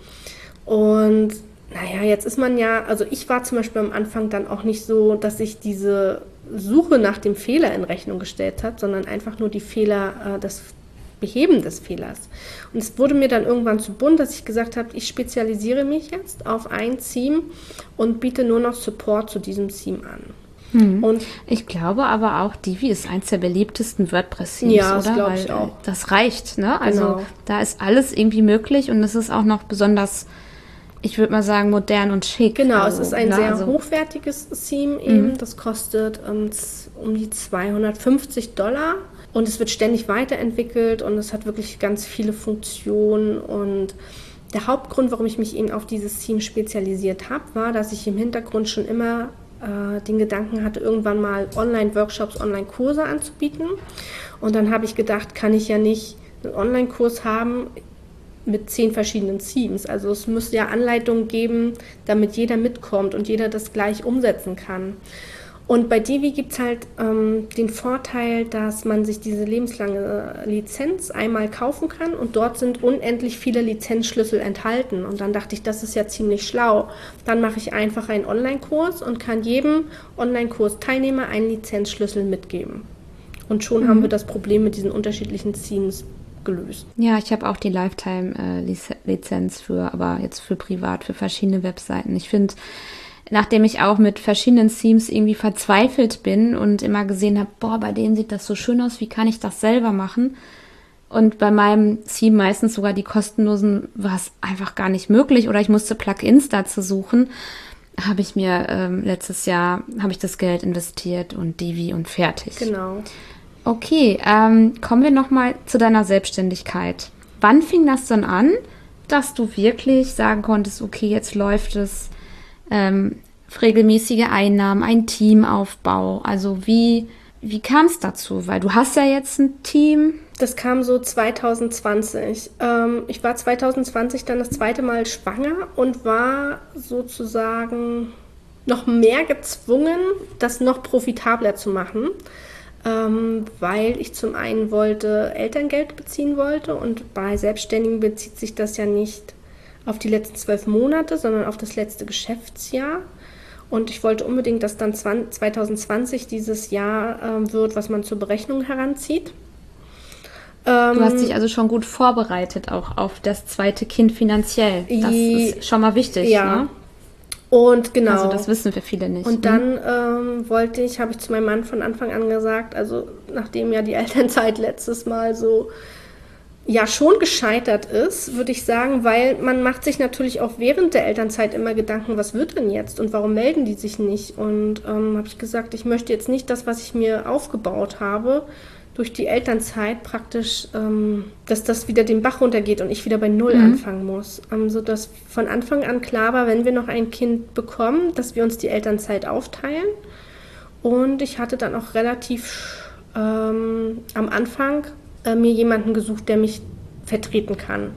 Und naja, jetzt ist man ja, also ich war zum Beispiel am Anfang dann auch nicht so, dass ich diese Suche nach dem Fehler in Rechnung gestellt habe, sondern einfach nur die Fehler, äh, das Beheben des Fehlers. Und es wurde mir dann irgendwann zu bunt, dass ich gesagt habe, ich spezialisiere mich jetzt auf ein Theme und biete nur noch Support zu diesem Theme an. Hm. Und ich glaube aber auch, Divi ist eins der beliebtesten WordPress-Themes, ja, das oder? glaube Weil ich auch. Das reicht, ne? Also Genau. da ist alles irgendwie möglich und es ist auch noch besonders, ich würde mal sagen, modern und schick. Genau, also, es ist ein ne? sehr also, hochwertiges Theme eben. Mhm. Das kostet um, um die zweihundertfünfzig Dollar und es wird ständig weiterentwickelt und es hat wirklich ganz viele Funktionen. Und der Hauptgrund, warum ich mich eben auf dieses Theme spezialisiert habe, war, dass ich im Hintergrund schon immer äh, den Gedanken hatte, irgendwann mal Online-Workshops, Online-Kurse anzubieten. Und dann habe ich gedacht, kann ich ja nicht einen Online-Kurs haben mit zehn verschiedenen Themes. Also es muss ja Anleitungen geben, damit jeder mitkommt und jeder das gleich umsetzen kann. Und bei Divi gibt es halt ähm, den Vorteil, dass man sich diese lebenslange Lizenz einmal kaufen kann und dort sind unendlich viele Lizenzschlüssel enthalten. Und dann dachte ich, das ist ja ziemlich schlau. Dann mache ich einfach einen Online-Kurs und kann jedem Online-Kurs-Teilnehmer einen Lizenzschlüssel mitgeben. Und schon mhm. haben wir das Problem mit diesen unterschiedlichen Themes gelöst. Ja, ich habe auch die Lifetime-Lizenz für, aber jetzt für privat, für verschiedene Webseiten. Ich finde, nachdem ich auch mit verschiedenen Themes irgendwie verzweifelt bin und immer gesehen habe, boah, bei denen sieht das so schön aus, wie kann ich das selber machen? Und bei meinem Theme meistens sogar die kostenlosen war es einfach gar nicht möglich oder ich musste Plugins dazu suchen, habe ich mir ähm, letztes Jahr, habe ich das Geld investiert und Divi und fertig. Genau. Okay, ähm, kommen wir nochmal zu deiner Selbstständigkeit. Wann fing das dann an, dass du wirklich sagen konntest, okay, jetzt läuft es, ähm, regelmäßige Einnahmen, ein Teamaufbau. Also wie, wie kam es dazu? Weil du hast ja jetzt ein Team. Das kam so zwanzig zwanzig. Ähm, ich war zwanzig zwanzig dann das zweite Mal schwanger und war sozusagen noch mehr gezwungen, das noch profitabler zu machen, ähm, weil ich zum einen wollte, Elterngeld beziehen wollte, und bei Selbstständigen bezieht sich das ja nicht auf die letzten zwölf Monate, sondern auf das letzte Geschäftsjahr. Und ich wollte unbedingt, dass dann zwanzig zwanzig dieses Jahr ähm, wird, was man zur Berechnung heranzieht. Du hast dich also schon gut vorbereitet, auch auf das zweite Kind finanziell. Das ist schon mal wichtig, ja. Ne? Und genau. Also das wissen wir viele nicht. Und dann ähm, wollte ich, habe ich zu meinem Mann von Anfang an gesagt, also nachdem ja die Elternzeit letztes Mal so ja schon gescheitert ist, würde ich sagen, weil man macht sich natürlich auch während der Elternzeit immer Gedanken, was wird denn jetzt und warum melden die sich nicht? Und ähm, habe ich gesagt, ich möchte jetzt nicht das, was ich mir aufgebaut habe, durch die Elternzeit praktisch, ähm, dass das wieder den Bach runtergeht und ich wieder bei Null mhm. anfangen muss. Ähm, sodass von Anfang an klar war, wenn wir noch ein Kind bekommen, dass wir uns die Elternzeit aufteilen. Und ich hatte dann auch relativ ähm, am Anfang äh, mir jemanden gesucht, der mich vertreten kann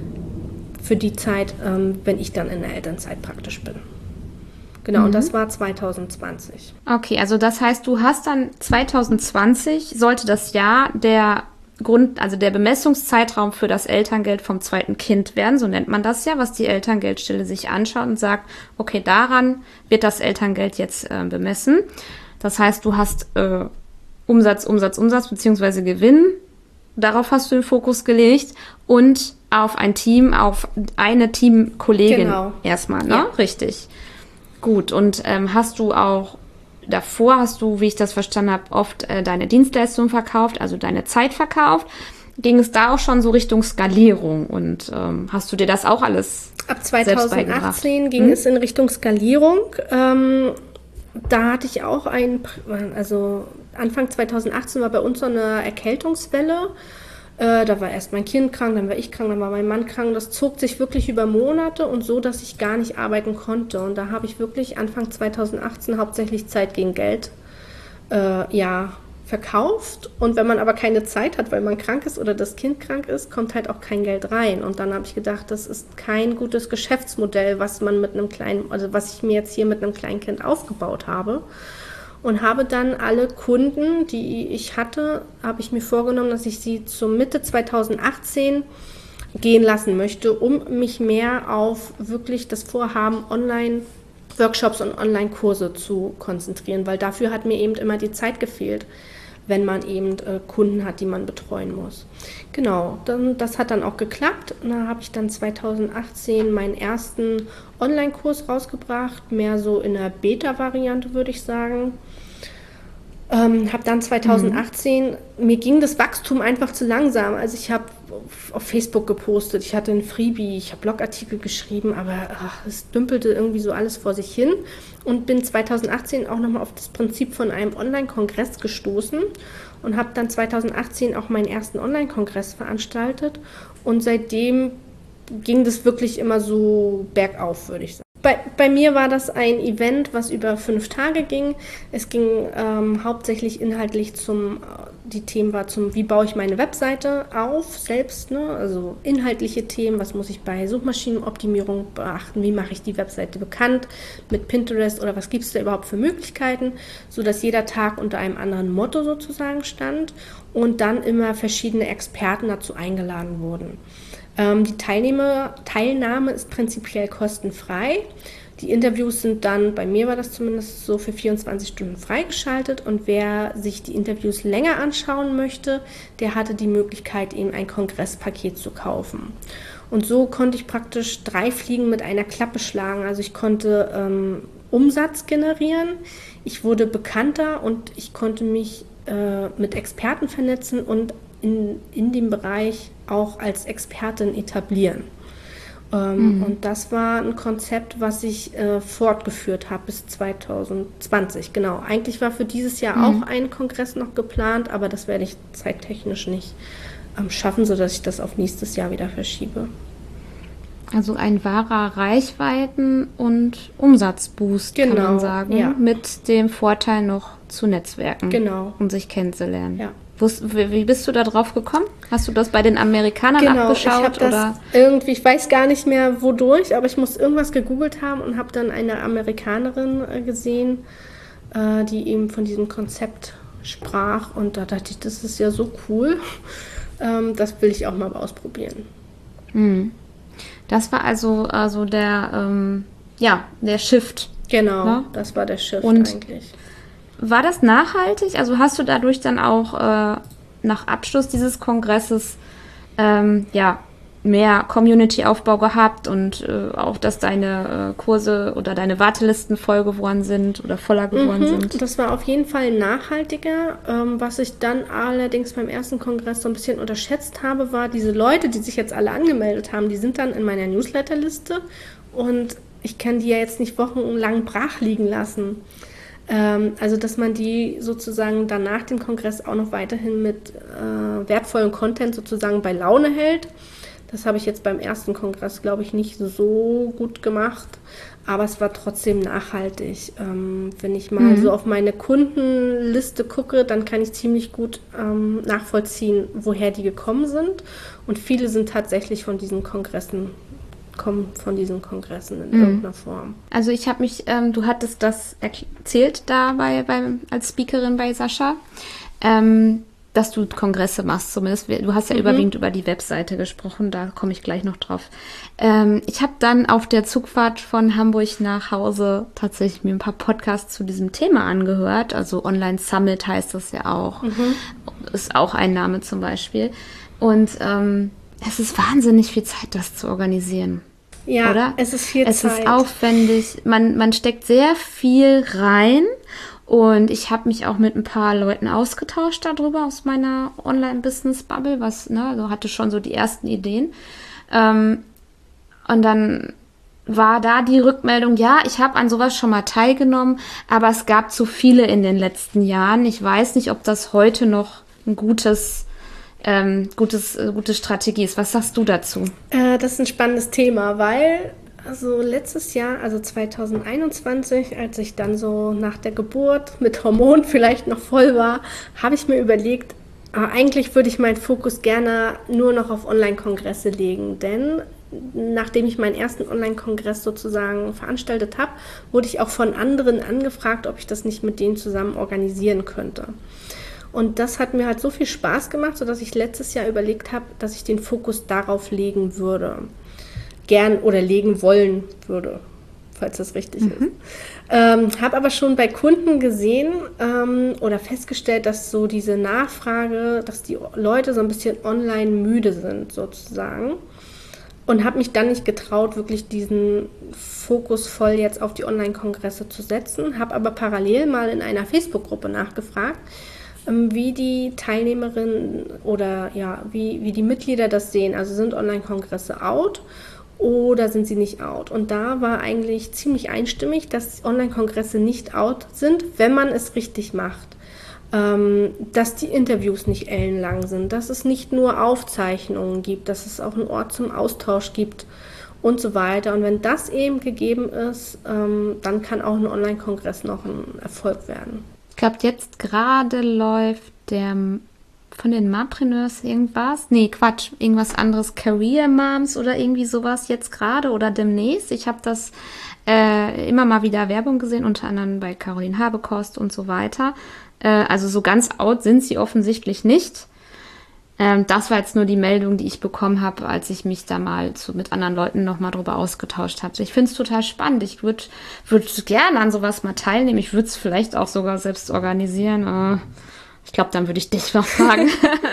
für die Zeit, ähm, wenn ich dann in der Elternzeit praktisch bin. Genau, mhm. und das war zwanzig zwanzig. Okay, also das heißt, du hast dann zwanzig zwanzig, sollte das Jahr der Grund, also der Bemessungszeitraum für das Elterngeld vom zweiten Kind werden, so nennt man das ja, was die Elterngeldstelle sich anschaut und sagt, okay, daran wird das Elterngeld jetzt äh, bemessen. Das heißt, du hast äh, Umsatz, Umsatz, Umsatz beziehungsweise Gewinn, darauf hast du den Fokus gelegt und auf ein Team, auf eine Teamkollegin genau. erstmal, ne? Ja. Richtig. Gut, und ähm, hast du auch davor, hast du, wie ich das verstanden habe, oft äh, deine Dienstleistung verkauft, also deine Zeit verkauft. Ging es da auch schon so Richtung Skalierung und ähm, hast du dir das auch alles Ab zwanzig achtzehn ging hm? es in Richtung Skalierung. Ähm, da hatte ich auch ein, also Anfang zwanzig achtzehn war bei uns so eine Erkältungswelle. Äh, da war erst mein Kind krank, dann war ich krank, dann war mein Mann krank. Das zog sich wirklich über Monate und so, dass ich gar nicht arbeiten konnte. Und da habe ich wirklich Anfang zwanzig achtzehn hauptsächlich Zeit gegen Geld äh, ja, verkauft. Und wenn man aber keine Zeit hat, weil man krank ist oder das Kind krank ist, kommt halt auch kein Geld rein. Und dann habe ich gedacht, das ist kein gutes Geschäftsmodell, was man mit einem kleinen, also was ich mir jetzt hier mit einem Kleinkind aufgebaut habe. Und habe dann alle Kunden, die ich hatte, habe ich mir vorgenommen, dass ich sie zur Mitte zwanzig achtzehn gehen lassen möchte, um mich mehr auf wirklich das Vorhaben, Online-Workshops und Online-Kurse zu konzentrieren, weil dafür hat mir eben immer die Zeit gefehlt, wenn man eben äh, Kunden hat, die man betreuen muss. Genau, dann, das hat dann auch geklappt. Da habe ich dann zwanzig achtzehn meinen ersten Online-Kurs rausgebracht, mehr so in der Beta-Variante, würde ich sagen. Ähm, habe dann zwanzig achtzehn, mhm. mir ging das Wachstum einfach zu langsam. Also ich habe auf, auf Facebook gepostet, ich hatte ein Freebie, ich habe Blogartikel geschrieben, aber ach, es dümpelte irgendwie so alles vor sich hin und bin zwanzig achtzehn auch nochmal auf das Prinzip von einem Online-Kongress gestoßen und habe dann zwanzig achtzehn auch meinen ersten Online-Kongress veranstaltet und seitdem ging das wirklich immer so bergauf, würde ich sagen. Bei, bei mir war das ein Event, was über fünf Tage ging. Es ging ähm, hauptsächlich inhaltlich zum, die Themen war zum, wie baue ich meine Webseite auf selbst, ne? Also inhaltliche Themen, was muss ich bei Suchmaschinenoptimierung beachten, wie mache ich die Webseite bekannt mit Pinterest oder was gibt es da überhaupt für Möglichkeiten, sodass jeder Tag unter einem anderen Motto sozusagen stand und dann immer verschiedene Experten dazu eingeladen wurden. Die Teilnehmer, Teilnahme ist prinzipiell kostenfrei. Die Interviews sind dann, bei mir war das zumindest so, für vierundzwanzig Stunden freigeschaltet. Und wer sich die Interviews länger anschauen möchte, der hatte die Möglichkeit, eben ein Kongresspaket zu kaufen. Und so konnte ich praktisch drei Fliegen mit einer Klappe schlagen. Also ich konnte ähm, Umsatz generieren, ich wurde bekannter und ich konnte mich äh, mit Experten vernetzen und in, in dem Bereich auch als Expertin etablieren. Ähm, mhm. Und das war ein Konzept, was ich äh, fortgeführt habe bis zwanzig zwanzig. Genau, eigentlich war für dieses Jahr mhm. auch ein Kongress noch geplant, aber das werde ich zeittechnisch nicht ähm, schaffen, sodass ich das auf nächstes Jahr wieder verschiebe. Also ein wahrer Reichweiten- und Umsatzboost, Genau, kann man sagen, ja. mit dem Vorteil noch zu netzwerken, Genau. um sich kennenzulernen. Ja. Wusst- Wie wie bist du da drauf gekommen? Hast du das bei den Amerikanern Genau, abgeschaut? ich habe das oder? irgendwie, ich weiß gar nicht mehr wodurch, aber ich muss irgendwas gegoogelt haben und habe dann eine Amerikanerin äh, gesehen, äh, die eben von diesem Konzept sprach und da dachte ich, das ist ja so cool, ähm, das will ich auch mal ausprobieren. Hm. Das war also, also der, ähm, ja, der Shift. Genau, Ja. das war der Shift Und- eigentlich. War das nachhaltig? Also hast du dadurch dann auch äh, nach Abschluss dieses Kongresses ähm, ja, mehr Community-Aufbau gehabt und äh, auch, dass deine äh, Kurse oder deine Wartelisten voll geworden sind oder voller geworden Mhm, sind? das war auf jeden Fall nachhaltiger. Ähm, was ich dann allerdings beim ersten Kongress so ein bisschen unterschätzt habe, war diese Leute, die sich jetzt alle angemeldet haben, die sind dann in meiner Newsletterliste und ich kann die ja jetzt nicht wochenlang brach liegen lassen. Ähm, also, dass man die sozusagen dann nach dem Kongress auch noch weiterhin mit äh, wertvollem Content sozusagen bei Laune hält. Das habe ich jetzt beim ersten Kongress, glaube ich, nicht so gut gemacht, aber es war trotzdem nachhaltig. Ähm, wenn ich mal Mhm. so auf meine Kundenliste gucke, dann kann ich ziemlich gut ähm, nachvollziehen, woher die gekommen sind. Und viele sind tatsächlich von diesen Kongressen, kommen von diesen Kongressen in Mhm. irgendeiner Form. Also ich habe mich, ähm, du hattest das erzählt da bei, beim, als Speakerin bei Sascha, ähm, dass du Kongresse machst zumindest. Du hast ja Mhm. überwiegend über die Webseite gesprochen, da komme ich gleich noch drauf. Ähm, ich habe dann auf der Zugfahrt von Hamburg nach Hause tatsächlich mir ein paar Podcasts zu diesem Thema angehört. Also Online Summit heißt das ja auch. Mhm. Ist auch ein Name zum Beispiel. Und ähm, es ist wahnsinnig viel Zeit, das zu organisieren. Ja, Oder? es ist viel es Zeit. ist aufwendig. Man, man steckt sehr viel rein. Und ich habe mich auch mit ein paar Leuten ausgetauscht darüber aus meiner Online-Business-Bubble, was, ne, also hatte schon so die ersten Ideen. Ähm, und dann war da die Rückmeldung, ja, ich habe an sowas schon mal teilgenommen, aber es gab zu viele in den letzten Jahren. Ich weiß nicht, ob das heute noch ein gutes, ähm, gutes, äh, gute Strategie ist. Was sagst du dazu? Äh, das ist ein spannendes Thema, weil also letztes Jahr, also zwanzig einundzwanzig, als ich dann so nach der Geburt mit Hormonen vielleicht noch voll war, habe ich mir überlegt, äh, eigentlich würde ich meinen Fokus gerne nur noch auf Online-Kongresse legen, denn nachdem ich meinen ersten Online-Kongress sozusagen veranstaltet habe, wurde ich auch von anderen angefragt, ob ich das nicht mit denen zusammen organisieren könnte. Und das hat mir halt so viel Spaß gemacht, sodass ich letztes Jahr überlegt habe, dass ich den Fokus darauf legen würde. Gern oder legen wollen würde, falls das richtig Mhm. ist. Ähm, habe aber schon bei Kunden gesehen ähm, oder festgestellt, dass so diese Nachfrage, dass die Leute so ein bisschen online müde sind sozusagen. Und habe mich dann nicht getraut, wirklich diesen Fokus voll jetzt auf die Online-Kongresse zu setzen. Habe aber parallel mal in einer Facebook-Gruppe nachgefragt, wie die Teilnehmerinnen oder ja, wie, wie die Mitglieder das sehen. Also sind Online-Kongresse out oder sind sie nicht out? Und da war eigentlich ziemlich einstimmig, dass Online-Kongresse nicht out sind, wenn man es richtig macht. Ähm, dass die Interviews nicht ellenlang sind, dass es nicht nur Aufzeichnungen gibt, dass es auch einen Ort zum Austausch gibt und so weiter. Und wenn das eben gegeben ist, ähm, dann kann auch ein Online-Kongress noch ein Erfolg werden. Ich glaube, jetzt gerade läuft der von den Mompreneurs irgendwas. Nee, Quatsch, irgendwas anderes. Career Moms oder irgendwie sowas jetzt gerade oder demnächst. Ich habe das äh, immer mal wieder Werbung gesehen, unter anderem bei Caroline Habekost und so weiter. Äh, also so ganz out sind sie offensichtlich nicht. Ähm, das war jetzt nur die Meldung, die ich bekommen habe, als ich mich da mal zu, mit anderen Leuten nochmal drüber ausgetauscht habe. Ich finde es total spannend. Ich würde würd gerne an sowas mal teilnehmen. Ich würde es vielleicht auch sogar selbst organisieren. Äh, ich glaube, dann würde ich dich mal fragen,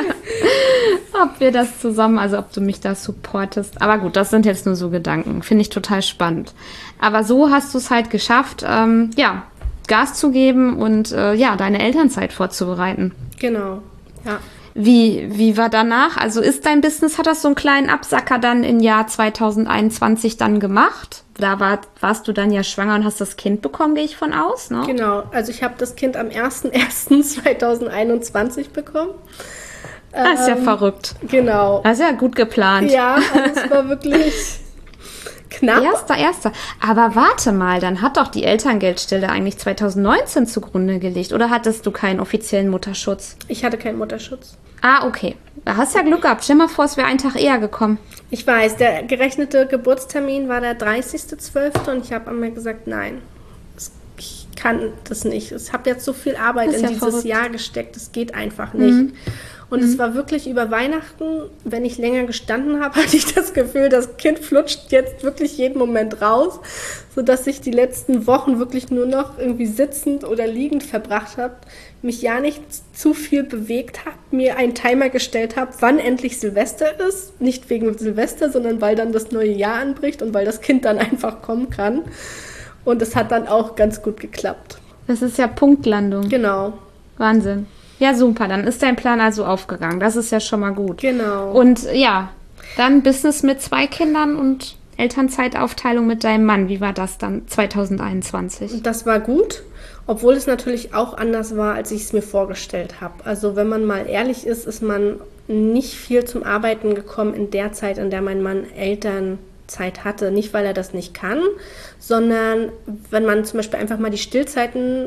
ob wir das zusammen, also ob du mich da supportest. Aber gut, das sind jetzt nur so Gedanken. Finde ich total spannend. Aber so hast du es halt geschafft, ähm, ja, Gas zu geben und äh, ja, deine Elternzeit vorzubereiten. Genau, ja. Wie, wie war danach? Also ist dein Business, hat das so einen kleinen Absacker dann im Jahr zwanzig einundzwanzig dann gemacht? Da war, warst du dann ja schwanger und hast das Kind bekommen, gehe ich von aus, ne? Genau, also ich habe das Kind am erster erster zweitausendeinundzwanzig bekommen. Das ist ja Ähm, verrückt. Genau. Das ist ja gut geplant. Ja, also es war wirklich Knapp. Erster, erster. Aber warte mal, dann hat doch die Elterngeldstelle eigentlich zweitausendneunzehn zugrunde gelegt. Oder hattest du keinen offiziellen Mutterschutz? Ich hatte keinen Mutterschutz. Ah, okay. Da hast du ja Glück gehabt. Stell mal vor, es wäre einen Tag eher gekommen. Ich weiß, der gerechnete Geburtstermin war der dreißigster zwölfte und ich habe einmal gesagt, nein, ich kann das nicht. Ich habe jetzt so viel Arbeit in ja dieses verrückt. Jahr gesteckt, das geht einfach nicht. Mhm. Und mhm. es war wirklich über Weihnachten, wenn ich länger gestanden habe, hatte ich das Gefühl, das Kind flutscht jetzt wirklich jeden Moment raus, sodass ich die letzten Wochen wirklich nur noch irgendwie sitzend oder liegend verbracht habe, mich ja nicht zu viel bewegt habe, mir einen Timer gestellt habe, wann endlich Silvester ist. Nicht wegen Silvester, sondern weil dann das neue Jahr anbricht und weil das Kind dann einfach kommen kann. Und es hat dann auch ganz gut geklappt. Das ist ja Punktlandung. Genau. Wahnsinn. Ja, super. Dann ist dein Plan also aufgegangen. Das ist ja schon mal gut. Genau. Und ja, dann Business mit zwei Kindern und Elternzeitaufteilung mit deinem Mann. Wie war das dann zweitausendeinundzwanzig? Das war gut, obwohl es natürlich auch anders war, als ich es mir vorgestellt habe. Also wenn man mal ehrlich ist, ist man nicht viel zum Arbeiten gekommen in der Zeit, in der mein Mann Elternzeit hatte. Nicht, weil er das nicht kann, sondern wenn man zum Beispiel einfach mal die Stillzeiten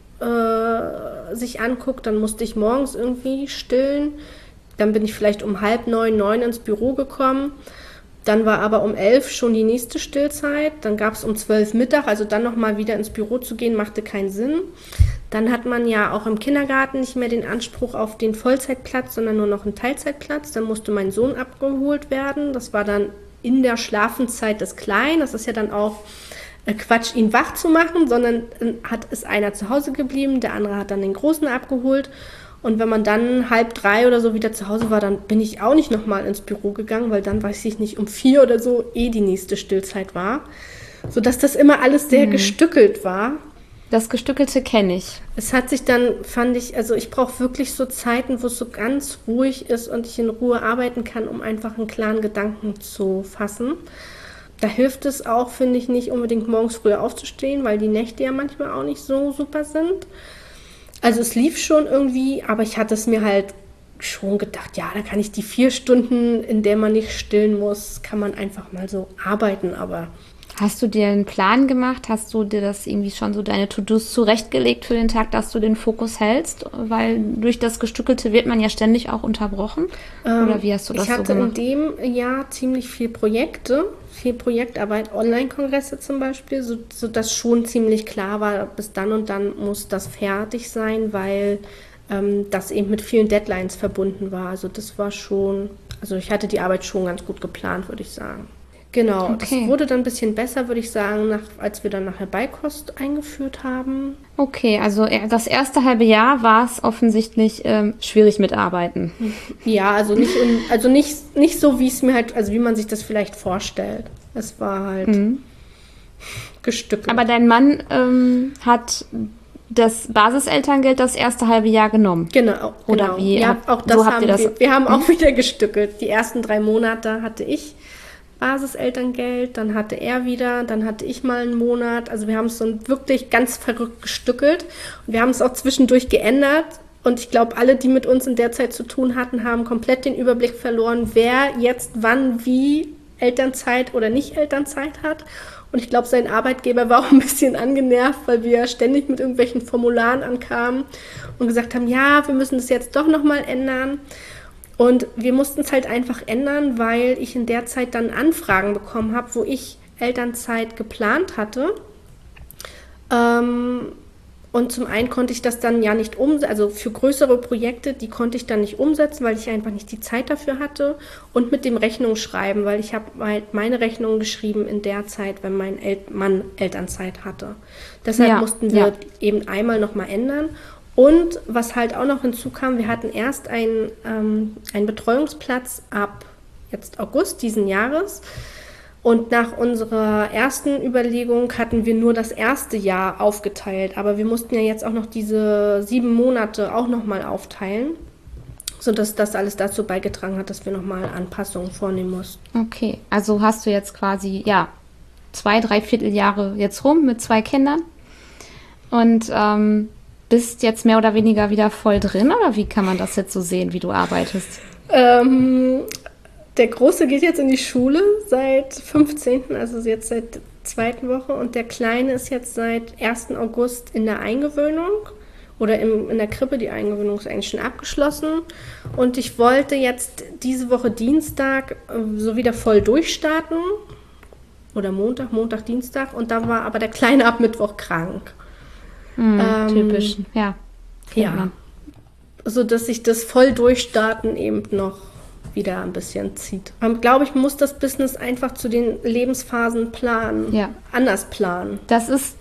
äh, sich anguckt, dann musste ich morgens irgendwie stillen. Dann bin ich vielleicht um halb neun, neun ins Büro gekommen. Dann war aber um elf schon die nächste Stillzeit. Dann gab es um zwölf Mittag, also dann nochmal wieder ins Büro zu gehen, machte keinen Sinn. Dann hat man ja auch im Kindergarten nicht mehr den Anspruch auf den Vollzeitplatz, sondern nur noch einen Teilzeitplatz. Dann musste mein Sohn abgeholt werden. Das war dann in der Schlafenszeit des Kleinen. Das ist ja dann auch äh, Quatsch, ihn wach zu machen, sondern äh, hat, ist einer zu Hause geblieben, der andere hat dann den Großen abgeholt. Und wenn man dann halb drei oder so wieder zu Hause war, dann bin ich auch nicht nochmal ins Büro gegangen, weil dann, weiß ich nicht, um vier oder so eh die nächste Stillzeit war. Sodass das immer alles sehr mhm. gestückelt war. Das Gestückelte kenne ich. Es hat sich dann, fand ich, also ich brauche wirklich so Zeiten, wo es so ganz ruhig ist und ich in Ruhe arbeiten kann, um einfach einen klaren Gedanken zu fassen. Da hilft es auch, finde ich, nicht unbedingt morgens früher aufzustehen, weil die Nächte ja manchmal auch nicht so super sind. Also es lief schon irgendwie, aber ich hatte es mir halt schon gedacht, ja, da kann ich die vier Stunden, in der man nicht stillen muss, kann man einfach mal so arbeiten, aber... Hast du dir einen Plan gemacht? Hast du dir das irgendwie schon so deine To-Dos zurechtgelegt für den Tag, dass du den Fokus hältst? Weil durch das Gestückelte wird man ja ständig auch unterbrochen. Ähm, Oder wie hast du das so gemacht? Ich hatte in dem Jahr ziemlich viel Projekte, viel Projektarbeit, Online-Kongresse zum Beispiel, so, so dass schon ziemlich klar war, bis dann und dann muss das fertig sein, weil ähm, das eben mit vielen Deadlines verbunden war. Also das war schon, also ich hatte die Arbeit schon ganz gut geplant, würde ich sagen. Genau, okay. Das wurde dann ein bisschen besser, würde ich sagen, nach, als wir dann nachher Beikost eingeführt haben. Okay, also das erste halbe Jahr war es offensichtlich ähm, schwierig mit Arbeiten. Ja, also nicht, in, also nicht, nicht so, wie es mir halt, also wie man sich das vielleicht vorstellt. Es war halt mhm. gestückelt. Aber dein Mann ähm, hat das Basiselterngeld das erste halbe Jahr genommen. Genau. Oder genau. wie? Ja, auch das so habt haben ihr das? Wir, wir haben auch wieder gestückelt. Die ersten drei Monate hatte ich Basiselterngeld, dann hatte er wieder, dann hatte ich mal einen Monat. Also wir haben es so wirklich ganz verrückt gestückelt. Und wir haben es auch zwischendurch geändert. Und ich glaube, alle, die mit uns in der Zeit zu tun hatten, haben komplett den Überblick verloren, wer jetzt wann wie Elternzeit oder nicht Elternzeit hat. Und ich glaube, sein Arbeitgeber war auch ein bisschen angenervt, weil wir ständig mit irgendwelchen Formularen ankamen und gesagt haben, ja, wir müssen das jetzt doch nochmal ändern. Und wir mussten es halt einfach ändern, weil ich in der Zeit dann Anfragen bekommen habe, wo ich Elternzeit geplant hatte. Ähm, und zum einen konnte ich das dann ja nicht umsetzen, also für größere Projekte, die konnte ich dann nicht umsetzen, weil ich einfach nicht die Zeit dafür hatte. Und mit dem Rechnungsschreiben, weil ich habe halt meine Rechnung geschrieben in der Zeit, wenn mein El- Mann Elternzeit hatte. Deshalb ja, mussten wir ja. eben einmal nochmal ändern. Und was halt auch noch hinzukam, wir hatten erst einen, ähm, einen Betreuungsplatz ab jetzt August diesen Jahres. Und nach unserer ersten Überlegung hatten wir nur das erste Jahr aufgeteilt. Aber wir mussten ja jetzt auch noch diese sieben Monate auch nochmal aufteilen, sodass das alles dazu beigetragen hat, dass wir nochmal Anpassungen vornehmen mussten. Okay, also hast du jetzt quasi, ja, zwei, drei Vierteljahre jetzt rum mit zwei Kindern. Und ähm, bist jetzt mehr oder weniger wieder voll drin, oder wie kann man das jetzt so sehen, wie du arbeitest? Ähm, Der Große geht jetzt in die Schule seit fünfzehnten, also jetzt seit der zweiten Woche. Und der Kleine ist jetzt seit ersten August in der Eingewöhnung oder im, in der Krippe. Die Eingewöhnung ist eigentlich schon abgeschlossen. Und ich wollte jetzt diese Woche Dienstag so wieder voll durchstarten. Oder Montag, Montag, Dienstag. Und da war aber der Kleine ab Mittwoch krank. Mhm, ähm, typisch, ja. Ja. So dass sich das voll durchstarten eben noch wieder ein bisschen zieht. Ich glaube, ich muss das Business einfach zu den Lebensphasen planen. Ja. Anders planen. Das ist,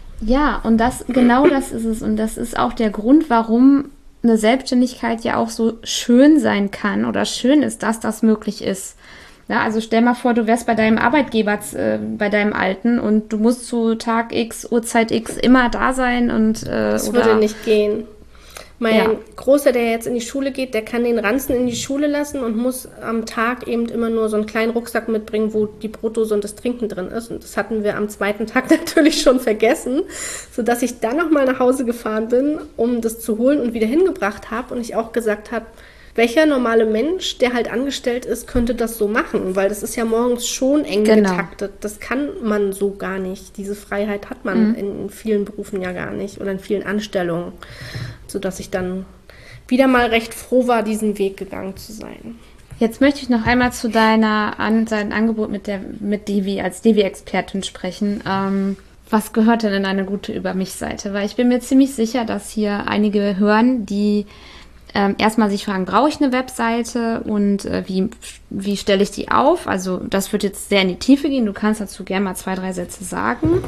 ja, und das, genau das ist es. Und das ist auch der Grund, warum eine Selbstständigkeit ja auch so schön sein kann oder schön ist, dass das möglich ist. Ja, also stell mal vor, du wärst bei deinem Arbeitgeber, äh, bei deinem Alten und du musst zu Tag X, Uhrzeit X immer da sein und äh, das oder würde nicht gehen. Mein ja. Großer, der jetzt in die Schule geht, der kann den Ranzen in die Schule lassen und muss am Tag eben immer nur so einen kleinen Rucksack mitbringen, wo die Brotdose und das Trinken drin ist. Und das hatten wir am zweiten Tag natürlich schon vergessen, sodass ich dann nochmal nach Hause gefahren bin, um das zu holen und wieder hingebracht habe. Und ich auch gesagt habe, welcher normale Mensch, der halt angestellt ist, könnte das so machen? Weil das ist ja morgens schon eng genau. getaktet. Das kann man so gar nicht. Diese Freiheit hat man mhm. in vielen Berufen ja gar nicht oder in vielen Anstellungen. Sodass ich dann wieder mal recht froh war, diesen Weg gegangen zu sein. Jetzt möchte ich noch einmal zu deiner an, deinem Angebot mit der mit Devi als Devi-Expertin sprechen. Ähm, was gehört denn in eine gute Über-mich-Seite? Weil ich bin mir ziemlich sicher, dass hier einige hören, die ähm, erstmal sich fragen, brauche ich eine Webseite und äh, wie, wie stelle ich die auf? Also das wird jetzt sehr in die Tiefe gehen. Du kannst dazu gerne mal zwei, drei Sätze sagen.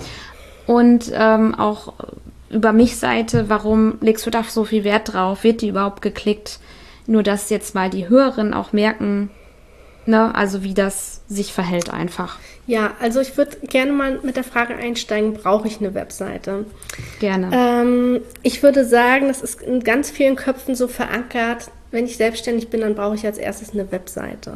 Und ähm, auch über mich Seite, warum legst du da so viel Wert drauf? Wird die überhaupt geklickt? Nur, dass jetzt mal die Hörerinnen auch merken, ne, also wie das sich verhält einfach. Ja, also ich würde gerne mal mit der Frage einsteigen, brauche ich eine Webseite? Gerne. Ähm, ich würde sagen, das ist in ganz vielen Köpfen so verankert, wenn ich selbstständig bin, dann brauche ich als erstes eine Webseite.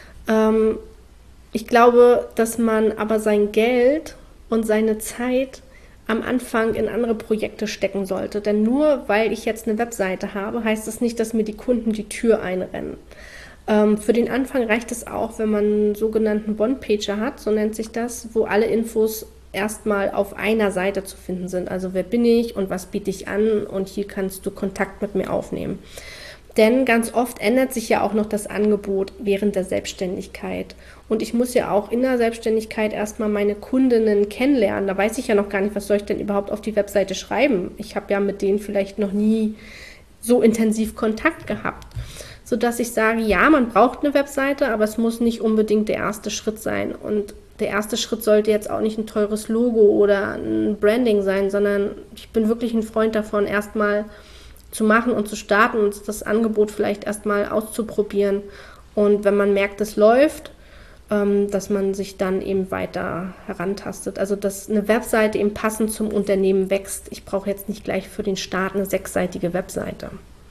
Ähm, ich glaube, dass man aber sein Geld und seine Zeit am Anfang in andere Projekte stecken sollte. Denn nur weil ich jetzt eine Webseite habe, heißt das nicht, dass mir die Kunden die Tür einrennen. Ähm, für den Anfang reicht es auch, wenn man einen sogenannten One-Pager hat, so nennt sich das, wo alle Infos erstmal auf einer Seite zu finden sind. Also wer bin ich und was biete ich an und hier kannst du Kontakt mit mir aufnehmen. Denn ganz oft ändert sich ja auch noch das Angebot während der Selbstständigkeit. Und ich muss ja auch in der Selbstständigkeit erstmal meine Kundinnen kennenlernen. Da weiß ich ja noch gar nicht, was soll ich denn überhaupt auf die Webseite schreiben. Ich habe ja mit denen vielleicht noch nie so intensiv Kontakt gehabt. Sodass ich sage, ja, man braucht eine Webseite, aber es muss nicht unbedingt der erste Schritt sein. Und der erste Schritt sollte jetzt auch nicht ein teures Logo oder ein Branding sein, sondern ich bin wirklich ein Freund davon, erstmal zu machen und zu starten und das Angebot vielleicht erstmal auszuprobieren. Und wenn man merkt, es läuft, ähm, dass man sich dann eben weiter herantastet. Also dass eine Webseite eben passend zum Unternehmen wächst. Ich brauche jetzt nicht gleich für den Start eine sechsseitige Webseite.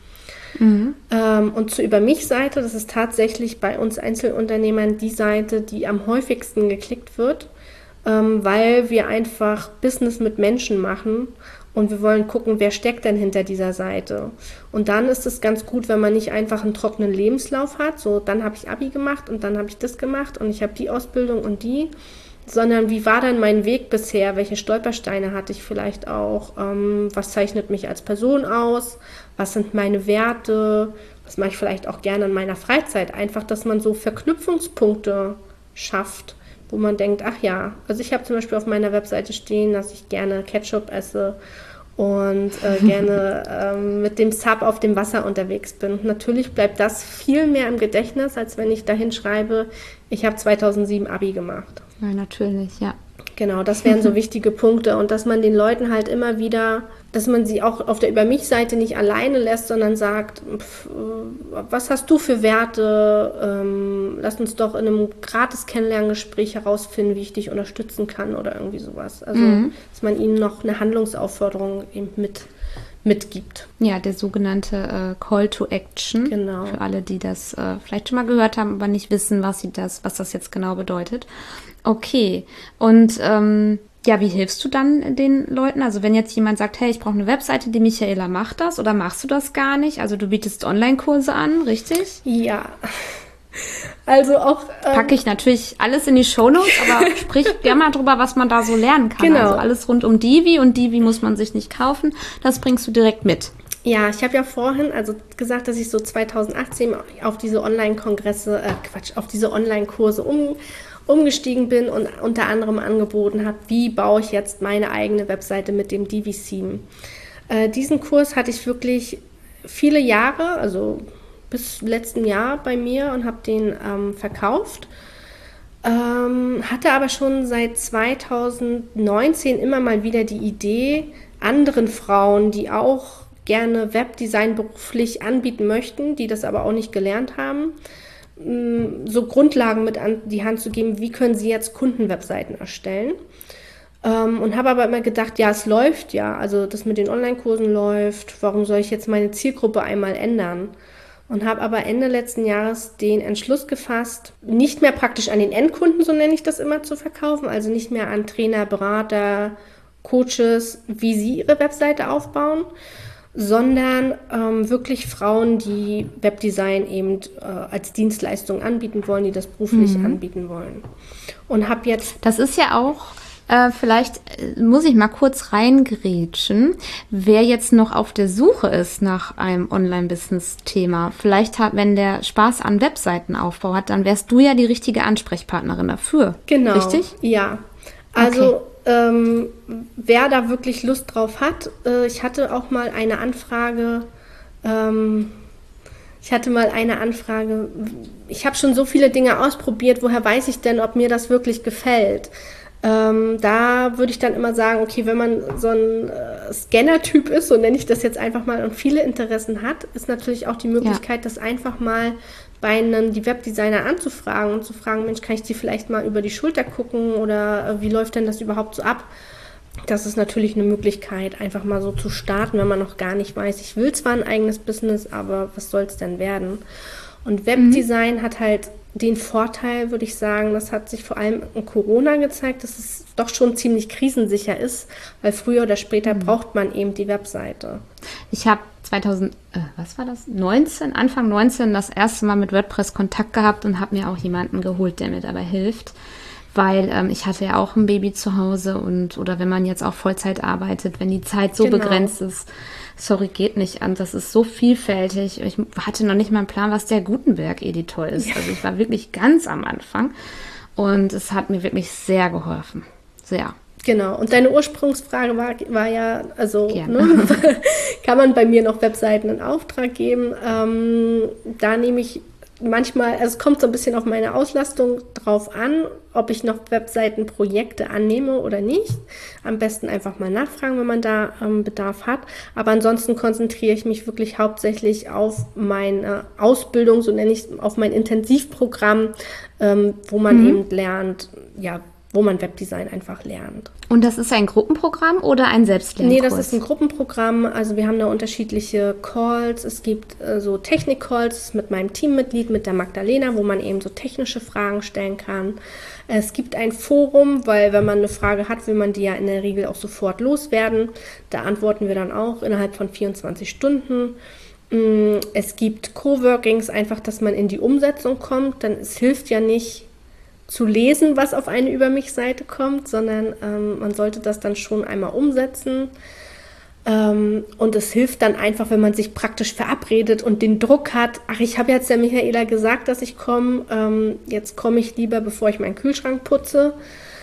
Mhm. Ähm, und zur Über-mich-Seite, das ist tatsächlich bei uns Einzelunternehmern die Seite, die am häufigsten geklickt wird, ähm, weil wir einfach Business mit Menschen machen. Und wir wollen gucken, wer steckt denn hinter dieser Seite. Und dann ist es ganz gut, wenn man nicht einfach einen trockenen Lebenslauf hat, so dann habe ich Abi gemacht und dann habe ich das gemacht und ich habe die Ausbildung und die, sondern wie war dann mein Weg bisher, welche Stolpersteine hatte ich vielleicht auch, ähm, was zeichnet mich als Person aus, was sind meine Werte, was mache ich vielleicht auch gerne in meiner Freizeit, einfach, dass man so Verknüpfungspunkte schafft, wo man denkt, ach ja, also ich habe zum Beispiel auf meiner Webseite stehen, dass ich gerne Ketchup esse und äh, gerne ähm, mit dem Sub auf dem Wasser unterwegs bin. Natürlich bleibt das viel mehr im Gedächtnis, als wenn ich dahin schreibe, ich habe zweitausendsieben Abi gemacht. Ja, natürlich, ja. Genau, das wären so wichtige Punkte und dass man den Leuten halt immer wieder, dass man sie auch auf der Über-mich-Seite nicht alleine lässt, sondern sagt, pf, was hast du für Werte, ähm, lass uns doch in einem gratis Kennenlerngespräch herausfinden, wie ich dich unterstützen kann oder irgendwie sowas. Also, mhm. dass man ihnen noch eine Handlungsaufforderung eben mit mitgibt. Ja, der sogenannte äh, Call to Action. Genau. Für alle, die das äh, vielleicht schon mal gehört haben, aber nicht wissen, was sie das, was das jetzt genau bedeutet. Okay. Und ähm, ja, wie hilfst du dann den Leuten? Also wenn jetzt jemand sagt, hey, ich brauche eine Webseite, die Michaela macht das, oder machst du das gar nicht? Also du bietest Online-Kurse an, richtig? Ja. Also auch... Ähm, Packe ich natürlich alles in die Shownotes, aber sprich gerne mal drüber, was man da so lernen kann. Genau. Also alles rund um Divi, und Divi muss man sich nicht kaufen. Das bringst du direkt mit. Ja, ich habe ja vorhin also gesagt, dass ich so zwanzig achtzehn auf diese Online-Kongresse, äh Quatsch, auf diese Online-Kurse um, umgestiegen bin und unter anderem angeboten habe, wie baue ich jetzt meine eigene Webseite mit dem Divi-Theme. Äh, diesen Kurs hatte ich wirklich viele Jahre, also bis letzten Jahr bei mir, und habe den ähm, verkauft. Ähm, hatte aber schon seit zwanzig neunzehn immer mal wieder die Idee, anderen Frauen, die auch gerne Webdesign beruflich anbieten möchten, die das aber auch nicht gelernt haben, so Grundlagen mit an die Hand zu geben, wie können sie jetzt Kundenwebseiten erstellen. Und habe aber immer gedacht, ja, es läuft ja, also das mit den Online-Kursen läuft, warum soll ich jetzt meine Zielgruppe einmal ändern? Und habe aber Ende letzten Jahres den Entschluss gefasst, nicht mehr praktisch an den Endkunden, so nenne ich das immer, zu verkaufen, also nicht mehr an Trainer, Berater, Coaches, wie sie ihre Webseite aufbauen, sondern ähm, wirklich Frauen, die Webdesign eben äh, als Dienstleistung anbieten wollen, die das beruflich mhm. anbieten wollen. Und habe jetzt... Das ist ja auch, äh, vielleicht äh, muss ich mal kurz reingrätschen, wer jetzt noch auf der Suche ist nach einem Online-Business-Thema. Vielleicht hat, wenn der Spaß an Webseitenaufbau hat, dann wärst du ja die richtige Ansprechpartnerin dafür. Genau. Richtig? Ja. Also... Okay. Ähm, wer da wirklich Lust drauf hat, äh, ich hatte auch mal eine Anfrage, ähm, ich hatte mal eine Anfrage, ich habe schon so viele Dinge ausprobiert, woher weiß ich denn, ob mir das wirklich gefällt? Ähm, da würde ich dann immer sagen, okay, wenn man so ein äh, Scanner-Typ ist, so nenne ich das jetzt einfach mal, und viele Interessen hat, ist natürlich auch die Möglichkeit, ja. das einfach mal bei einem die Webdesigner anzufragen und zu fragen, Mensch, kann ich die vielleicht mal über die Schulter gucken oder äh, wie läuft denn das überhaupt so ab? Das ist natürlich eine Möglichkeit, einfach mal so zu starten, wenn man noch gar nicht weiß, ich will zwar ein eigenes Business, aber was soll es denn werden? Und Webdesign mhm. hat halt den Vorteil, würde ich sagen, das hat sich vor allem in Corona gezeigt, dass es doch schon ziemlich krisensicher ist, weil früher oder später mhm. braucht man eben die Webseite. Ich habe zweitausend, äh, was war das? neunzehn, Anfang neunzehn das erste Mal mit WordPress Kontakt gehabt und habe mir auch jemanden geholt, der mir dabei hilft, weil ähm, ich hatte ja auch ein Baby zu Hause und oder wenn man jetzt auch Vollzeit arbeitet, wenn die Zeit so genau. begrenzt ist, sorry, geht nicht an, das ist so vielfältig. Ich hatte noch nicht mal einen Plan, was der Gutenberg-Editor ist. Ja. Also ich war wirklich ganz am Anfang und es hat mir wirklich sehr geholfen. Sehr. Genau, und deine Ursprungsfrage war, war ja, also ne, kann man bei mir noch Webseiten in Auftrag geben? Ähm, da nehme ich manchmal, also es kommt so ein bisschen auf meine Auslastung drauf an, ob ich noch Webseitenprojekte annehme oder nicht. Am besten einfach mal nachfragen, wenn man da ähm, Bedarf hat. Aber ansonsten konzentriere ich mich wirklich hauptsächlich auf meine Ausbildung, so nenne ich es, auf mein Intensivprogramm, ähm, wo man mhm. eben lernt, ja, wo man Webdesign einfach lernt. Und das ist ein Gruppenprogramm oder ein Selbstlernkurs? Nee, das ist ein Gruppenprogramm. Also wir haben da unterschiedliche Calls. Es gibt äh, so Technik-Calls mit meinem Teammitglied, mit der Magdalena, wo man eben so technische Fragen stellen kann. Es gibt ein Forum, weil wenn man eine Frage hat, will man die ja in der Regel auch sofort loswerden. Da antworten wir dann auch innerhalb von vierundzwanzig Stunden. Es gibt Coworkings, einfach, dass man in die Umsetzung kommt. Dann es hilft ja nicht, zu lesen, was auf eine Über mich-Seite kommt, sondern ähm, man sollte das dann schon einmal umsetzen. Ähm, und es hilft dann einfach, wenn man sich praktisch verabredet und den Druck hat, ach, ich habe jetzt der Michaela gesagt, dass ich komme, ähm, jetzt komme ich lieber, bevor ich meinen Kühlschrank putze.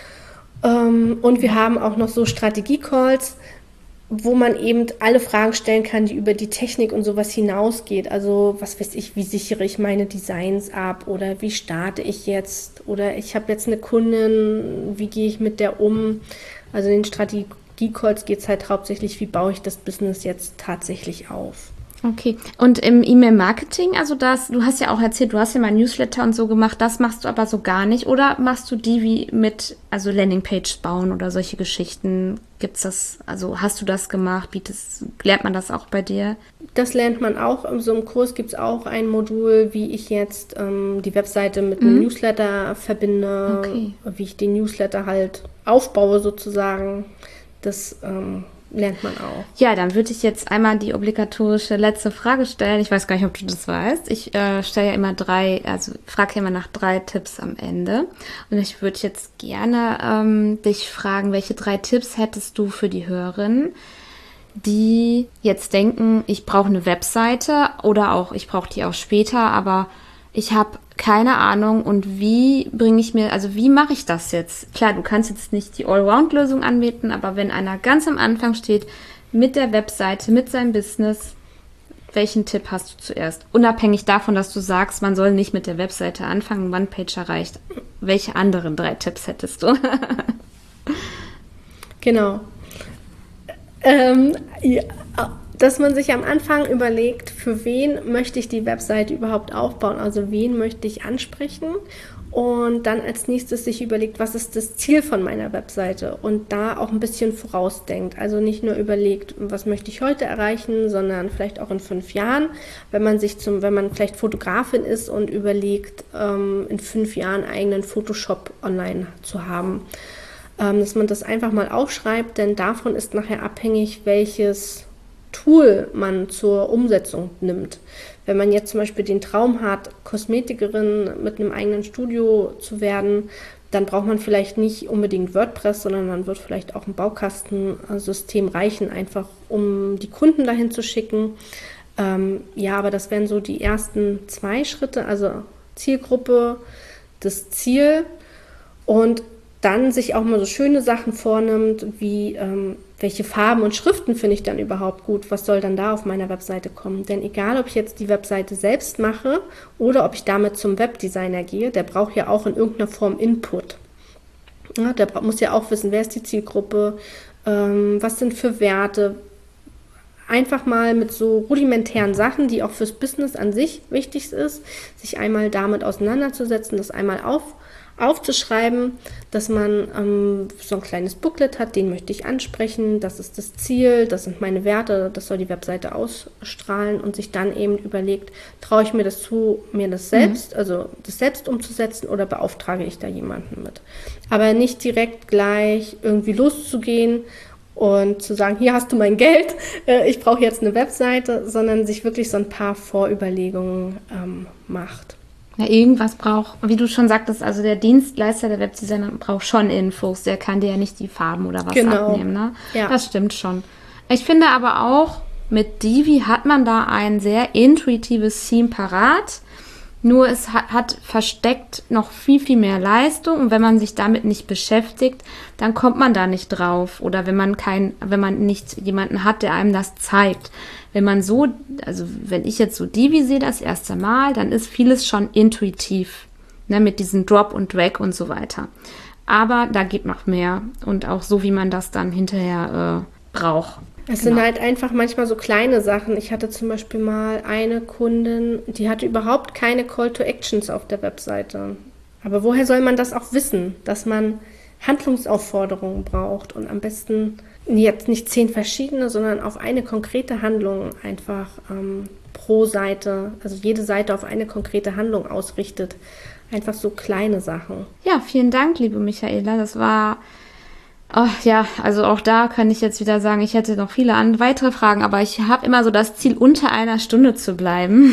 Ähm, und wir haben auch noch so Strategie-Calls, wo man eben alle Fragen stellen kann, die über die Technik und sowas hinausgeht. Also was weiß ich, wie sichere ich meine Designs ab oder wie starte ich jetzt oder ich habe jetzt eine Kundin, wie gehe ich mit der um? Also in den Strategie-Calls geht es halt hauptsächlich, wie baue ich das Business jetzt tatsächlich auf. Okay, und im E-Mail-Marketing, also das, du hast ja auch erzählt, du hast ja mal Newsletter und so gemacht, das machst du aber so gar nicht, oder machst du die wie mit, also Landingpage bauen oder solche Geschichten, gibt's das, also hast du das gemacht, bietest, lernt man das auch bei dir? Das lernt man auch, in so einem Kurs gibt's auch ein Modul, wie ich jetzt ähm, die Webseite mit einem mhm. Newsletter verbinde, okay. wie ich den Newsletter halt aufbaue sozusagen, das ähm, lernt man auch. Ja, dann würde ich jetzt einmal die obligatorische letzte Frage stellen. Ich weiß gar nicht, ob du das weißt. Ich äh, stelle ja immer drei, also frage ja immer nach drei Tipps am Ende. Und ich würde jetzt gerne ähm, dich fragen, welche drei Tipps hättest du für die Hörerinnen, die jetzt denken, ich brauche eine Webseite oder auch, ich brauche die auch später, aber ich habe keine Ahnung und wie bringe ich mir, also wie mache ich das jetzt? Klar, du kannst jetzt nicht die Allround-Lösung anbieten, aber wenn einer ganz am Anfang steht mit der Webseite, mit seinem Business, welchen Tipp hast du zuerst? Unabhängig davon, dass du sagst, man soll nicht mit der Webseite anfangen, One-Pager reicht. Welche anderen drei Tipps hättest du? Genau. Ähm, ja, dass man sich am Anfang überlegt, für wen möchte ich die Webseite überhaupt aufbauen, also wen möchte ich ansprechen und dann als nächstes sich überlegt, was ist das Ziel von meiner Webseite und da auch ein bisschen vorausdenkt, also nicht nur überlegt, was möchte ich heute erreichen, sondern vielleicht auch in fünf Jahren, wenn man sich zum, wenn man vielleicht Fotografin ist und überlegt, ähm, in fünf Jahren eigenen Photoshop online zu haben, ähm, dass man das einfach mal aufschreibt, denn davon ist nachher abhängig, welches Tool man zur Umsetzung nimmt. Wenn man jetzt zum Beispiel den Traum hat, Kosmetikerin mit einem eigenen Studio zu werden, dann braucht man vielleicht nicht unbedingt WordPress, sondern dann wird vielleicht auch ein Baukastensystem reichen, einfach um die Kunden dahin zu schicken. Ähm, ja, aber das wären so die ersten zwei Schritte, also Zielgruppe, das Ziel und dann sich auch mal so schöne Sachen vornimmt, wie ähm, welche Farben und Schriften finde ich dann überhaupt gut, was soll dann da auf meiner Webseite kommen. Denn egal, ob ich jetzt die Webseite selbst mache oder ob ich damit zum Webdesigner gehe, der braucht ja auch in irgendeiner Form Input. Ja, der muss ja auch wissen, wer ist die Zielgruppe, ähm, was sind für Werte. Einfach mal mit so rudimentären Sachen, die auch fürs Business an sich wichtig ist, sich einmal damit auseinanderzusetzen, das einmal auf aufzuschreiben, dass man ähm, so ein kleines Booklet hat, den möchte ich ansprechen, das ist das Ziel, das sind meine Werte, das soll die Webseite ausstrahlen und sich dann eben überlegt, traue ich mir das zu, mir das selbst, mhm. also das selbst umzusetzen oder beauftrage ich da jemanden mit. Aber nicht direkt gleich irgendwie loszugehen und zu sagen, hier hast du mein Geld, äh, ich brauche jetzt eine Webseite, sondern sich wirklich so ein paar Vorüberlegungen ähm, macht. Ja, irgendwas braucht, wie du schon sagtest, also der Dienstleister, der Webdesigner braucht schon Infos, der kann dir ja nicht die Farben oder was genau. abnehmen, ne? Ja. Das stimmt schon. Ich finde aber auch, mit Divi hat man da ein sehr intuitives Theme parat, nur es hat, hat versteckt noch viel, viel mehr Leistung und wenn man sich damit nicht beschäftigt, dann kommt man da nicht drauf oder wenn man kein, wenn man nicht jemanden hat, der einem das zeigt. Wenn man so, also wenn ich jetzt so Divi sehe das erste Mal, dann ist vieles schon intuitiv, ne, mit diesem Drop und Drag und so weiter. Aber da geht noch mehr und auch so, wie man das dann hinterher äh, braucht. Es Genau. sind halt einfach manchmal so kleine Sachen. Ich hatte zum Beispiel mal eine Kundin, die hatte überhaupt keine Call to Actions auf der Webseite. Aber woher soll man das auch wissen, dass man Handlungsaufforderungen braucht und am besten jetzt nicht zehn verschiedene, sondern auf eine konkrete Handlung einfach ähm, pro Seite, also jede Seite auf eine konkrete Handlung ausrichtet. Einfach so kleine Sachen. Ja, vielen Dank, liebe Michaela. Das war, oh, ja, also auch da kann ich jetzt wieder sagen, ich hätte noch viele an, weitere Fragen, aber ich habe immer so das Ziel, unter einer Stunde zu bleiben.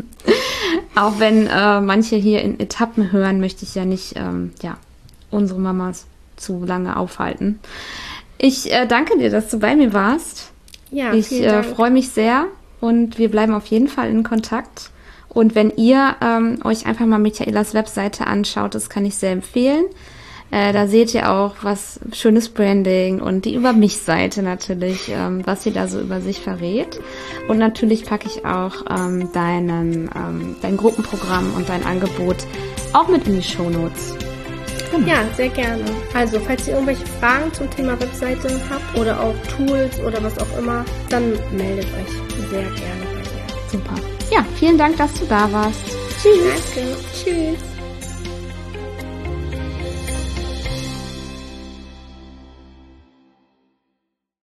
Auch wenn äh, manche hier in Etappen hören, möchte ich ja nicht, ähm, ja, unsere Mamas zu lange aufhalten. Ich äh, danke dir, dass du bei mir warst. Ja, ich vielen Dank. äh, freue mich sehr und wir bleiben auf jeden Fall in Kontakt. Und wenn ihr ähm, euch einfach mal Michaelas Webseite anschaut, das kann ich sehr empfehlen. Äh, da seht ihr auch was schönes Branding und die Über mich-Seite natürlich, ähm, was sie da so über sich verrät. Und natürlich packe ich auch ähm, deinen, ähm, dein Gruppenprogramm und dein Angebot auch mit in die Shownotes. Genau. Ja, sehr gerne. Also, falls ihr irgendwelche Fragen zum Thema Webseite habt oder auch Tools oder was auch immer, dann meldet euch sehr gerne bei mir. Super. Ja, vielen Dank, dass du da warst. Tschüss. Danke. Tschüss.